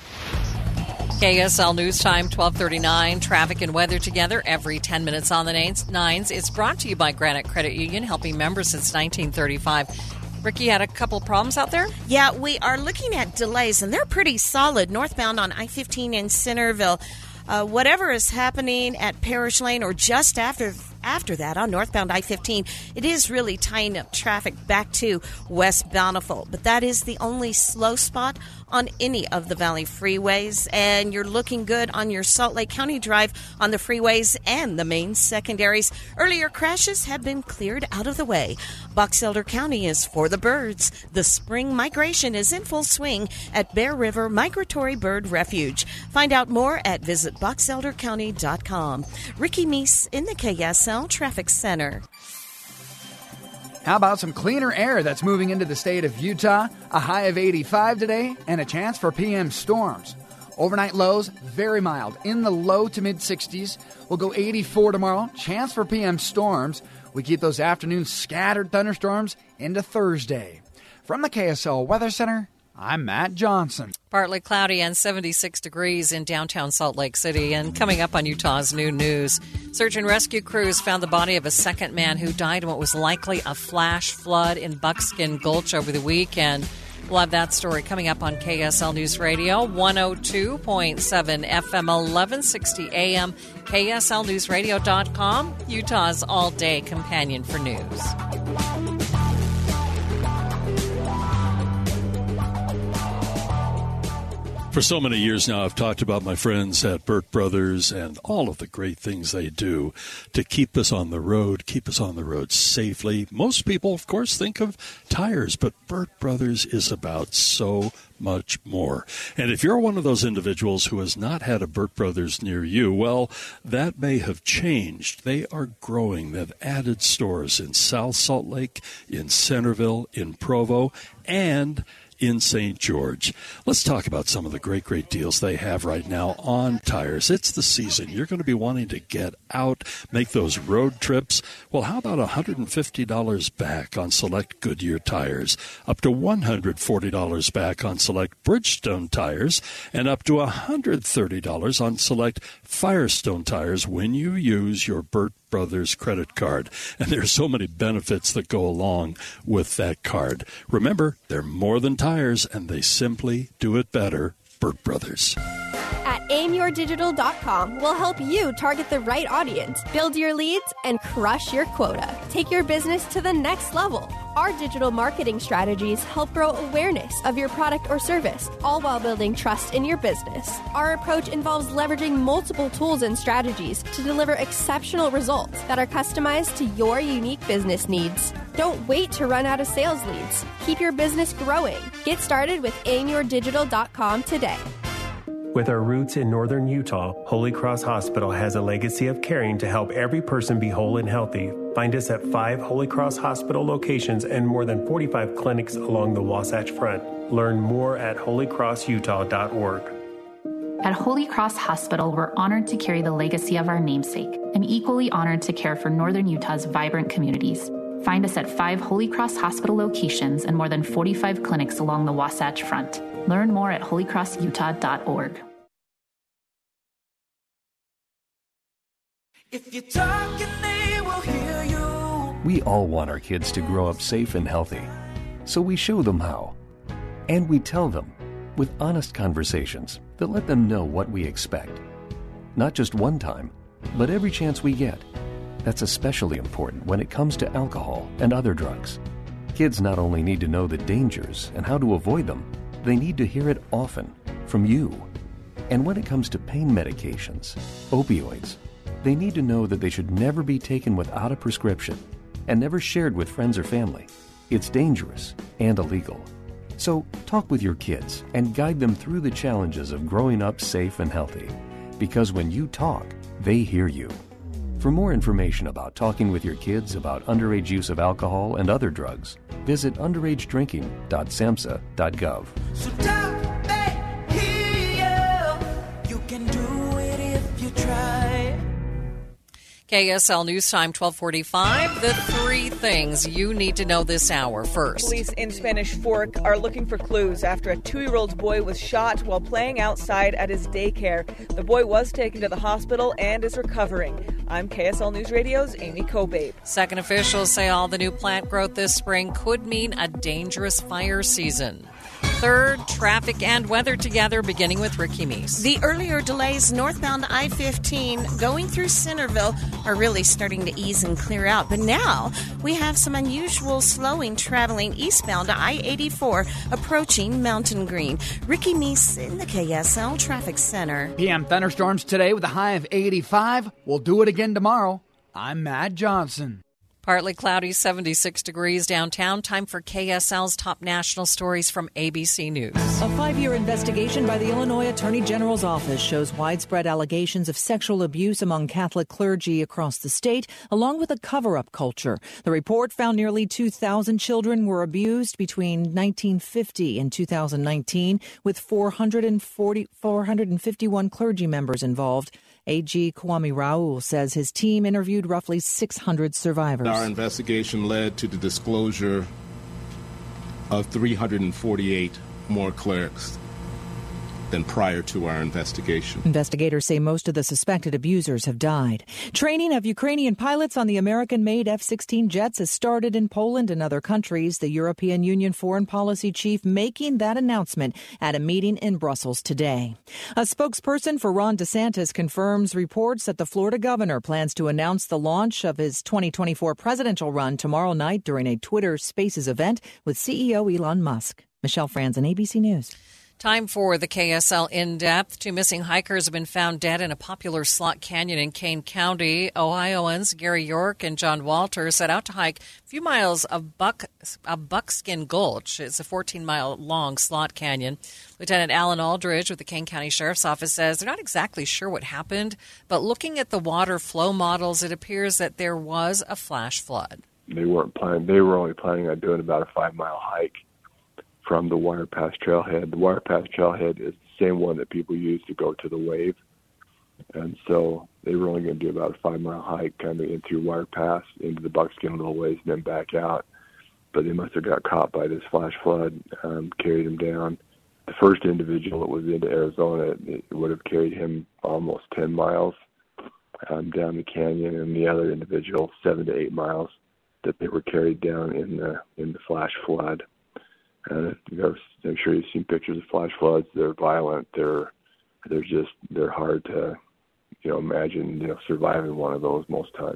KSL News Time, 12:39. Traffic and weather together every 10 minutes on the nines. It's brought to you by Granite Credit Union, helping members since 1935. Ricky, had a couple problems out there? Yeah, we are looking at delays, and they're pretty solid. Northbound on I-15 in Centerville. Whatever is happening at Parish Lane or just after that on northbound I-15, it is really tying up traffic back to West Bountiful. But that is the only slow spot on any of the Valley freeways. And you're looking good on your Salt Lake County drive on the freeways and the main secondaries. Earlier crashes have been cleared out of the way. Box Elder County is for the birds. The spring migration is in full swing at Bear River Migratory Bird Refuge. Find out more at visitboxeldercounty.com. Ricky Meese in the KSL Traffic Center. How about some cleaner air that's moving into the state of Utah? A high of 85 today and a chance for PM storms. Overnight lows, very mild, in the low to mid-60s. We'll go 84 tomorrow. Chance for PM storms. We keep those afternoon scattered thunderstorms into Thursday. From the KSL Weather Center, I'm Matt Johnson. Partly cloudy and 76 degrees in downtown Salt Lake City. And coming up on Utah's Noon News, search and rescue crews found the body of a second man who died in what was likely a flash flood in Buckskin Gulch over the weekend. We'll have that story coming up on KSL News Radio, 102.7 FM, 1160 AM, KSLNewsRadio.com, Utah's all-day companion for news. For so many years now, I've talked about my friends at Burt Brothers and all of the great things they do to keep us on the road safely. Most people, of course, think of tires, but Burt Brothers is about so much more. And if you're one of those individuals who has not had a Burt Brothers near you, well, that may have changed. They are growing. They've added stores in South Salt Lake, in Centerville, in Provo, and in St. George. Let's talk about some of the great deals they have right now on tires. It's the season. You're going to be wanting to get out, make those road trips. Well, how about $150 back on select Goodyear tires, up to $140 back on select Bridgestone tires, and up to $130 on select Firestone tires when you use your Burt Brothers credit card. And there's so many benefits that go along with that card. Remember, they're more than tires, and they simply do it better. Burt Brothers. At aimyourdigital.com, we'll help you target the right audience, build your leads, and crush your quota. Take your business to the next level. Our digital marketing strategies help grow awareness of your product or service, all while building trust in your business. Our approach involves leveraging multiple tools and strategies to deliver exceptional results that are customized to your unique business needs. Don't wait to run out of sales leads. Keep your business growing. Get started with aimyourdigital.com today. With our roots in northern Utah, Holy Cross Hospital has a legacy of caring to help every person be whole and healthy. Find us at 5 Holy Cross Hospital locations and more than 45 clinics along the Wasatch Front. Learn more at holycrossutah.org. At Holy Cross Hospital, we're honored to carry the legacy of our namesake and equally honored to care for northern Utah's vibrant communities. Find us at 5 Holy Cross Hospital locations and more than 45 clinics along the Wasatch Front. Learn more at holycrossutah.org. If you're talking, they will hear you. We all want our kids to grow up safe and healthy, so we show them how. And we tell them with honest conversations that let them know what we expect. Not just one time, but every chance we get. That's especially important when it comes to alcohol and other drugs. Kids not only need to know the dangers and how to avoid them, they need to hear it often from you. And when it comes to pain medications, opioids, they need to know that they should never be taken without a prescription and never shared with friends or family. It's dangerous and illegal. So talk with your kids and guide them through the challenges of growing up safe and healthy. Because when you talk, they hear you. For more information about talking with your kids about underage use of alcohol and other drugs, visit underagedrinking.samhsa.gov. So talk, they hear you. You can do it if you try. KSL News Time 1245. The 3 things you need to know this hour. First, police in Spanish Fork are looking for clues after a 2-year-old boy was shot while playing outside at his daycare. The boy was taken to the hospital and is recovering. I'm KSL News Radio's Amy Kobabe. Second, officials say all the new plant growth this spring could mean a dangerous fire season. Third, traffic and weather together, beginning with Ricky Meese. The earlier delays northbound I-15 going through Centerville are really starting to ease and clear out. But now we have some unusual slowing traveling eastbound I-84 approaching Mountain Green. Ricky Meese in the KSL Traffic Center. PM thunderstorms today with a high of 85. We'll do it again tomorrow. I'm Matt Johnson. Partly cloudy, 76 degrees downtown. Time for KSL's top national stories from ABC News. A 5-year investigation by the Illinois Attorney General's office shows widespread allegations of sexual abuse among Catholic clergy across the state, along with a cover-up culture. The report found nearly 2,000 children were abused between 1950 and 2019, with 451 clergy members involved. AG Kwame Raoul says his team interviewed roughly 600 survivors. Our investigation led to the disclosure of 348 more clerics than prior to our investigation. Investigators say most of the suspected abusers have died. Training of Ukrainian pilots on the American-made F-16 jets has started in Poland and other countries. The European Union foreign policy chief making that announcement at a meeting in Brussels today. A spokesperson for Ron DeSantis confirms reports that the Florida governor plans to announce the launch of his 2024 presidential run tomorrow night during a Twitter Spaces event with CEO Elon Musk. Michelle Franzen, ABC News. Time for the KSL In-Depth. 2 missing hikers have been found dead in a popular slot canyon in Kane County. Ohioans Gary York and John Walter set out to hike a few miles of Buckskin Gulch. It's a 14-mile-long slot canyon. Lieutenant Alan Aldridge with the Kane County Sheriff's Office says they're not exactly sure what happened, but looking at the water flow models, it appears that there was a flash flood. They weren't planning. They were only planning on doing about a 5-mile hike from the Wire Pass Trailhead. The Wire Pass Trailhead is the same one that people use to go to the wave. And so they were only going to do about a 5-mile hike kind of in through Wire Pass into the Buckskin a little ways and then back out. But they must have got caught by this flash flood, carried them down. The first individual that was into Arizona, it would have carried him almost 10 miles down the canyon, and the other individual 7 to 8 miles that they were carried down in the flash flood. I'm sure you've seen pictures of flash floods. They're violent. They're hard to, imagine, surviving one of those most times.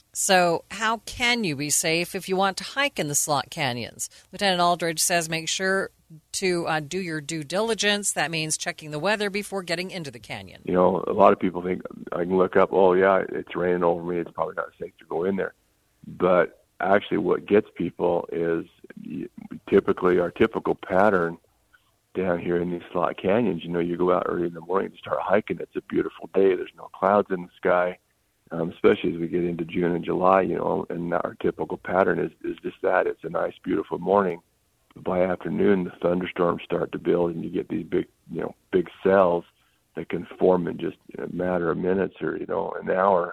So how can you be safe if you want to hike in the slot canyons? Lieutenant Aldridge says make sure to do your due diligence. That means checking the weather before getting into the canyon. You know, a lot of people think I can look up, oh, yeah, it's raining over me. It's probably not safe to go in there. But actually what gets people is typically our typical pattern down here in these slot canyons. You know, you go out early in the morning to start hiking. It's a beautiful day. There's no clouds in the sky. Especially as we get into June and July, you know, and our typical pattern is just that. It's a nice, beautiful morning. By afternoon, the thunderstorms start to build, and you get these big cells that can form in just a matter of minutes or, an hour.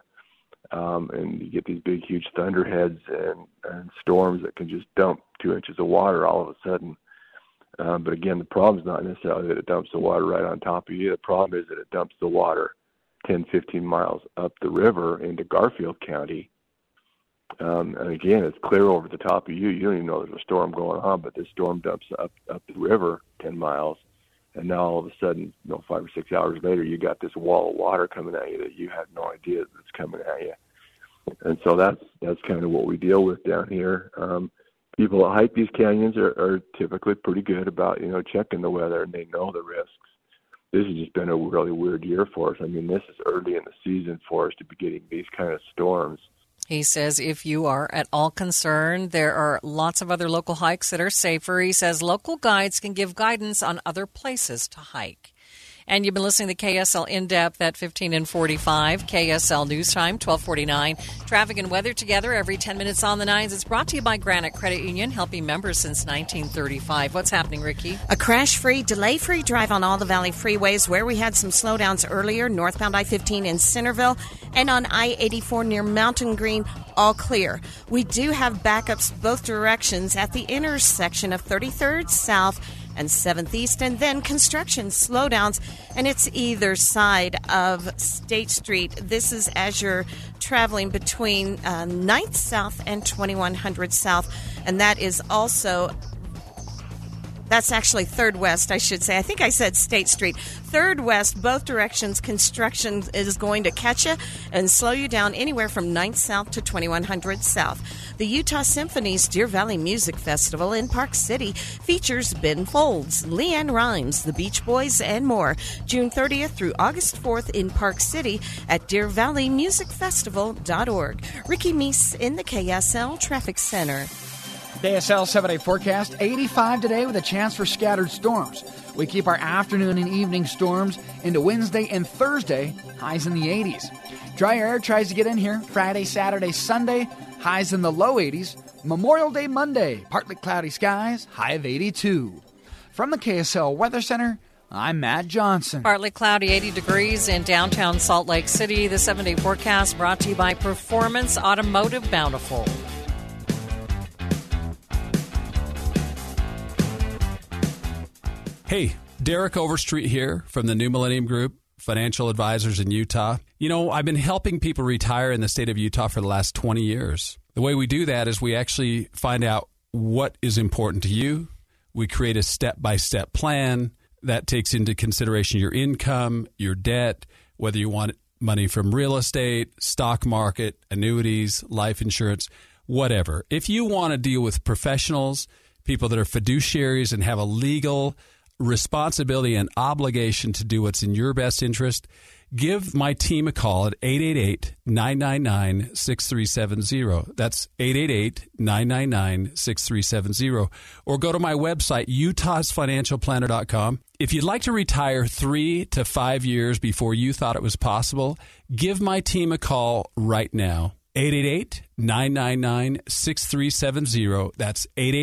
And you get these big, huge thunderheads and storms that can just dump 2 inches of water all of a sudden. But again, the problem is not necessarily that it dumps the water right on top of you. The problem is that it dumps the water 10, 15 miles up the river into Garfield County. And again, it's clear over the top of you. You don't even know there's a storm going on, but this storm dumps up the river 10 miles. And now all of a sudden, 5 or 6 hours later, you got this wall of water coming at you that you had no idea that's coming at you. And so that's kind of what we deal with down here. People that hike these canyons are typically pretty good about, checking the weather, and they know the risks. This has just been a really weird year for us. I mean, this is early in the season for us to be getting these kind of storms. He says if you are at all concerned, there are lots of other local hikes that are safer. He says local guides can give guidance on other places to hike. And you've been listening to KSL In-Depth at 15 and 45, KSL News Time, 1249. Traffic and weather together every 10 minutes on the nines. It's brought to you by Granite Credit Union, helping members since 1935. What's happening, Ricky? A crash-free, delay-free drive on all the Valley freeways where we had some slowdowns earlier, northbound I-15 in Centerville and on I-84 near Mountain Green, all clear. We do have backups both directions at the intersection of 33rd South and 7th East, and then construction slowdowns, and it's either side of State Street. This is as you're traveling between 9th South and 2100 South, and that is also... That's actually 3rd West, I should say. I think I said State Street. 3rd West, both directions, construction is going to catch you and slow you down anywhere from 9th South to 2100 South. The Utah Symphony's Deer Valley Music Festival in Park City features Ben Folds, Leanne Rimes, the Beach Boys, and more. June 30th through August 4th in Park City at DeerValleyMusicFestival.org. Ricky Meese in the KSL Traffic Center. KSL 7-day forecast, 85 today with a chance for scattered storms. We keep our afternoon and evening storms into Wednesday and Thursday, highs in the 80s. Dry air tries to get in here Friday, Saturday, Sunday, highs in the low 80s. Memorial Day Monday, partly cloudy skies, high of 82. From the KSL Weather Center, I'm Matt Johnson. Partly cloudy, 80 degrees in downtown Salt Lake City. The 7-day forecast brought to you by Performance Automotive Bountiful. Hey, Derek Overstreet here from the New Millennium Group, financial advisors in Utah. I've been helping people retire in the state of Utah for the last 20 years. The way we do that is we actually find out what is important to you. We create a step-by-step plan that takes into consideration your income, your debt, whether you want money from real estate, stock market, annuities, life insurance, whatever. If you want to deal with professionals, people that are fiduciaries and have a legal responsibility and obligation to do what's in your best interest, give my team a call at 888-999-6370. That's 888-999-6370. Or go to my website, utahsfinancialplanner.com. If you'd like to retire 3 to 5 years before you thought it was possible, give my team a call right now. 888-999-6370. That's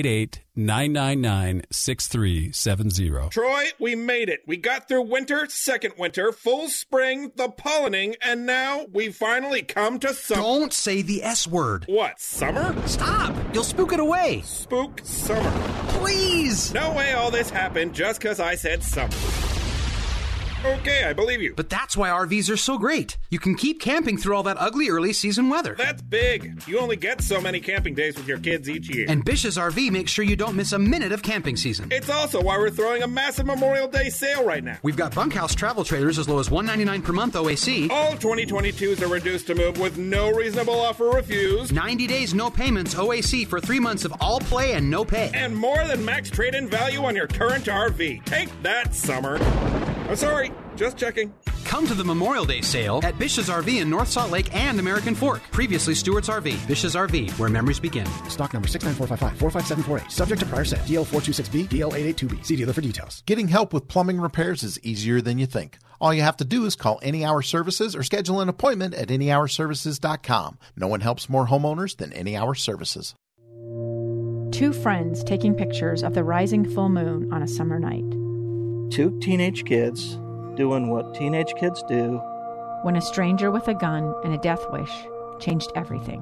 888-999-6370. Troy, we made it. We got through winter, second winter, full spring, the pollinating, and now we finally come to summer. Don't say the S word. What, summer? Stop! You'll spook it away. Spook summer. Please! No way all this happened just because I said summer. Okay, I believe you. But that's why RVs are so great. You can keep camping through all that ugly early season weather. That's big. You only get so many camping days with your kids each year. And Bish's RV makes sure you don't miss a minute of camping season. It's also why we're throwing a massive Memorial Day sale right now. We've got bunkhouse travel trailers as low as $199 per month OAC. All 2022s are reduced to move with no reasonable offer refused. 90 days, no payments, OAC for 3 months of all play and no pay. And more than max trade-in value on your current RV. Take that, summer. I'm sorry, just checking. Come to the Memorial Day sale at Bish's RV in North Salt Lake and American Fork. Previously Stewart's RV. Bish's RV, where memories begin. Stock number 69455-45748. Subject to prior set. DL426B, DL882B. See dealer for details. Getting help with plumbing repairs is easier than you think. All you have to do is call Any Hour Services or schedule an appointment at anyhourservices.com. No one helps more homeowners than Any Hour Services. Two friends taking pictures of the rising full moon on a summer night. Two teenage kids doing what teenage kids do. When a stranger with a gun and a death wish changed everything.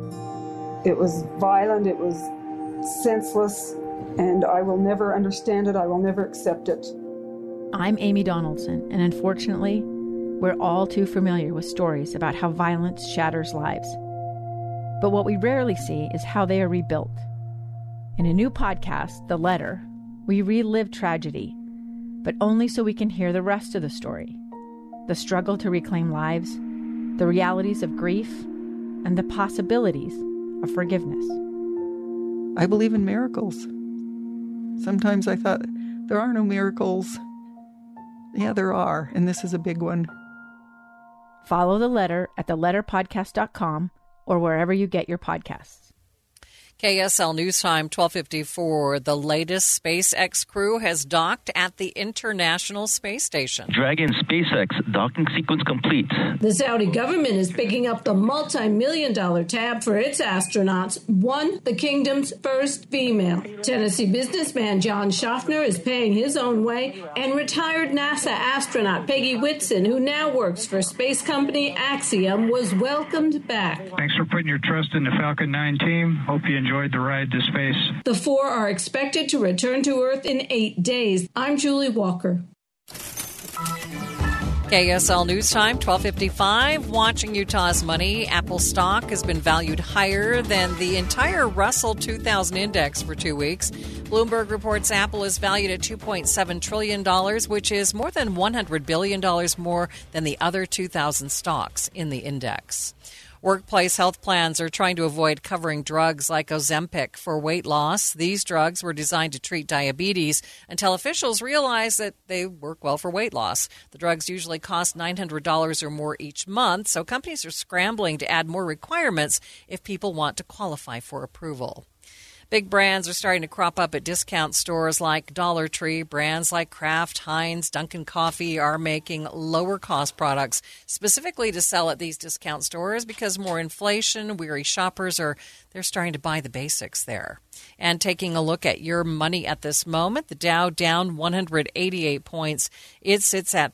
It was violent, it was senseless, and I will never understand it, I will never accept it. I'm Amy Donaldson, and unfortunately, we're all too familiar with stories about how violence shatters lives. But what we rarely see is how they are rebuilt. In a new podcast, The Letter, we relive tragedy, but only so we can hear the rest of the story. The struggle to reclaim lives, the realities of grief, and the possibilities of forgiveness. I believe in miracles. Sometimes I thought, there are no miracles. Yeah, there are, and this is a big one. Follow The Letter at theletterpodcast.com or wherever you get your podcasts. KSL News Time, 12:54. The latest SpaceX crew has docked at the International Space Station. Dragon SpaceX docking sequence complete. The Saudi government is picking up the multi-million-dollar tab for its astronauts, one, the kingdom's first female. Tennessee businessman John Schaffner is paying his own way, and retired NASA astronaut Peggy Whitson, who now works for space company Axiom, was welcomed back. Thanks for putting your trust in the Falcon 9 team. Hope you enjoyed the ride to space. The four are expected to return to Earth in 8 days. I'm Julie Walker. KSL News Time, 12:55. Watching Utah's money, Apple stock has been valued higher than the entire Russell 2000 index for 2 weeks. Bloomberg reports Apple is valued at $2.7 trillion, which is more than $100 billion more than the other 2,000 stocks in the index. Workplace health plans are trying to avoid covering drugs like Ozempic for weight loss. These drugs were designed to treat diabetes until officials realized that they work well for weight loss. The drugs usually cost $900 or more each month, so companies are scrambling to add more requirements if people want to qualify for approval. Big brands are starting to crop up at discount stores like Dollar Tree. Brands like Kraft, Heinz, Dunkin' Coffee are making lower-cost products specifically to sell at these discount stores because more inflation, weary shoppers they're starting to buy the basics there. And taking a look at your money at this moment, the Dow down 188 points. It sits at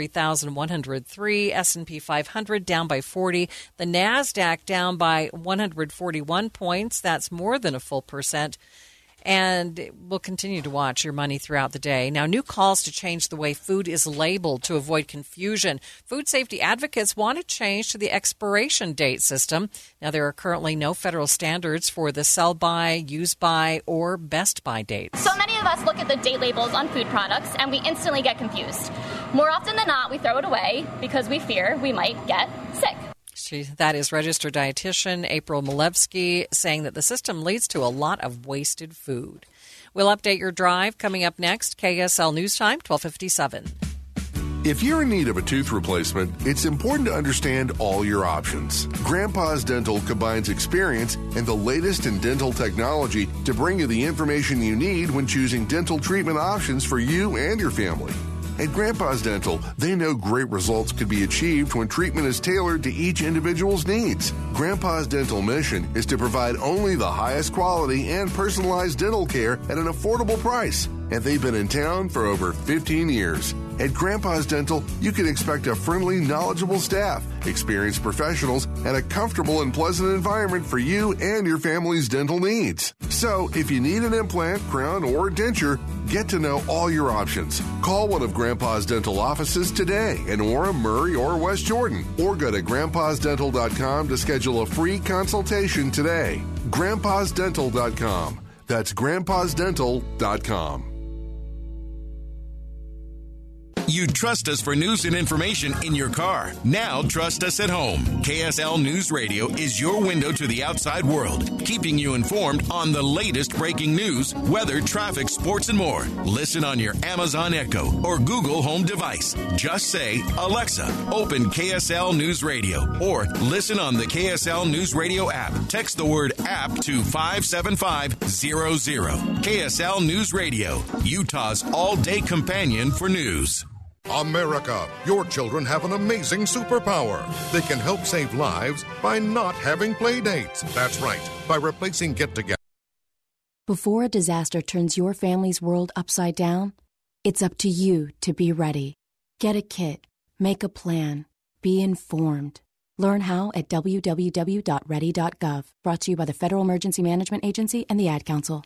33,103. S&P 500 down by 40. The NASDAQ down by 141 points. That's more than a full percent. And we'll continue to watch your money throughout the day. Now, new calls to change the way food is labeled to avoid confusion. Food safety advocates want to change to the expiration date system. Now, there are currently no federal standards for the sell-by, use-by, or best-by dates. So many of us look at the date labels on food products and we instantly get confused. More often than not, we throw it away because we fear we might get sick. That is registered dietitian April Milevsky saying that the system leads to a lot of wasted food. We'll update your drive coming up next. KSL News Time, 12:57. If you're in need of a tooth replacement, it's important to understand all your options. Grandpa's Dental combines experience and the latest in dental technology to bring you the information you need when choosing dental treatment options for you and your family. At Grandpa's Dental, they know great results could be achieved when treatment is tailored to each individual's needs. Grandpa's Dental mission is to provide only the highest quality and personalized dental care at an affordable price. And they've been in town for over 15 years. At Grandpa's Dental, you can expect a friendly, knowledgeable staff, experienced professionals, and a comfortable and pleasant environment for you and your family's dental needs. So, if you need an implant, crown, or denture, get to know all your options. Call one of Grandpa's Dental offices today in Orem, Murray, or West Jordan, or go to grandpasdental.com to schedule a free consultation today. grandpasdental.com. That's grandpasdental.com. You trust us for news and information in your car. Now trust us at home. KSL News Radio is your window to the outside world, keeping you informed on the latest breaking news, weather, traffic, sports, and more. Listen on your Amazon Echo or Google Home device. Just say, Alexa, open KSL News Radio, or listen on the KSL News Radio app. Text the word app to 57500. KSL News Radio, Utah's all-day companion for news. America, your children have an amazing superpower. They can help save lives by not having play dates. That's right, by replacing get-together. Before a disaster turns your family's world upside down, it's up to you to be ready. Get a kit, make a plan, be informed. Learn how at www.ready.gov. Brought to you by the Federal Emergency Management Agency and the Ad Council.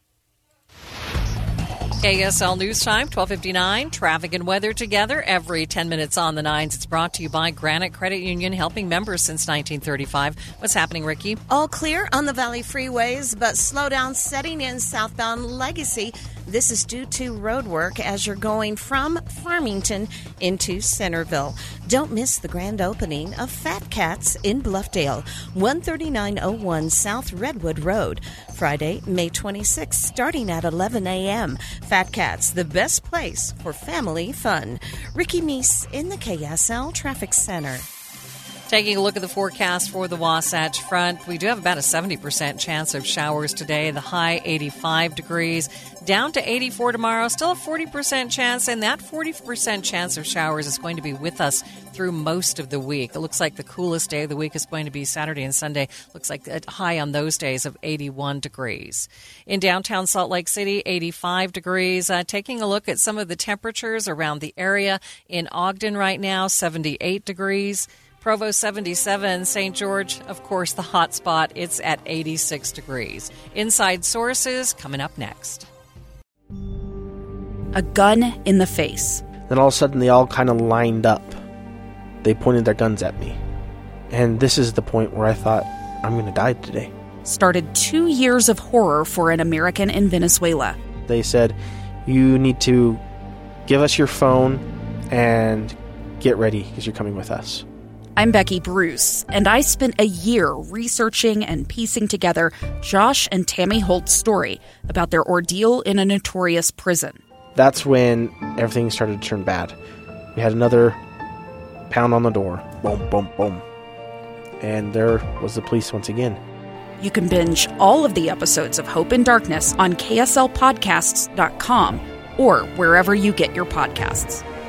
KSL News Time, 12:59. Traffic and weather together every 10 minutes on the nines. It's brought to you by Granite Credit Union, helping members since 1935. What's happening, Ricky? All clear on the Valley freeways, but slowdown setting in southbound Legacy. This is due to road work as you're going from Farmington into Centerville. Don't miss the grand opening of Fat Cats in Bluffdale, 13901 South Redwood Road, Friday, May 26th, starting at 11 a.m. Fat Cats, the best place for family fun. Ricky Meese in the KSL Traffic Center. Taking a look at the forecast for the Wasatch Front, we do have about a 70% chance of showers today. The high 85 degrees, down to 84 tomorrow. Still a 40% chance, and that 40% chance of showers is going to be with us through most of the week. It looks like the coolest day of the week is going to be Saturday and Sunday. Looks like a high on those days of 81 degrees. In downtown Salt Lake City, 85 degrees. Taking a look at some of the temperatures around the area. In Ogden right now, 78 degrees. Provo 77, St. George, of course, the hot spot. It's at 86 degrees. Inside Sources coming up next. A gun in the face. Then all of a sudden they all kind of lined up. They pointed their guns at me. And this is the point where I thought, I'm going to die today. Started 2 years of horror for an American in Venezuela. They said, you need to give us your phone and get ready because you're coming with us. I'm Becky Bruce, and I spent a year researching and piecing together Josh and Tammy Holt's story about their ordeal in a notorious prison. That's when everything started to turn bad. We had another pound on the door. Boom, boom, boom. And there was the police once again. You can binge all of the episodes of Hope in Darkness on KSLPodcasts.com or wherever you get your podcasts.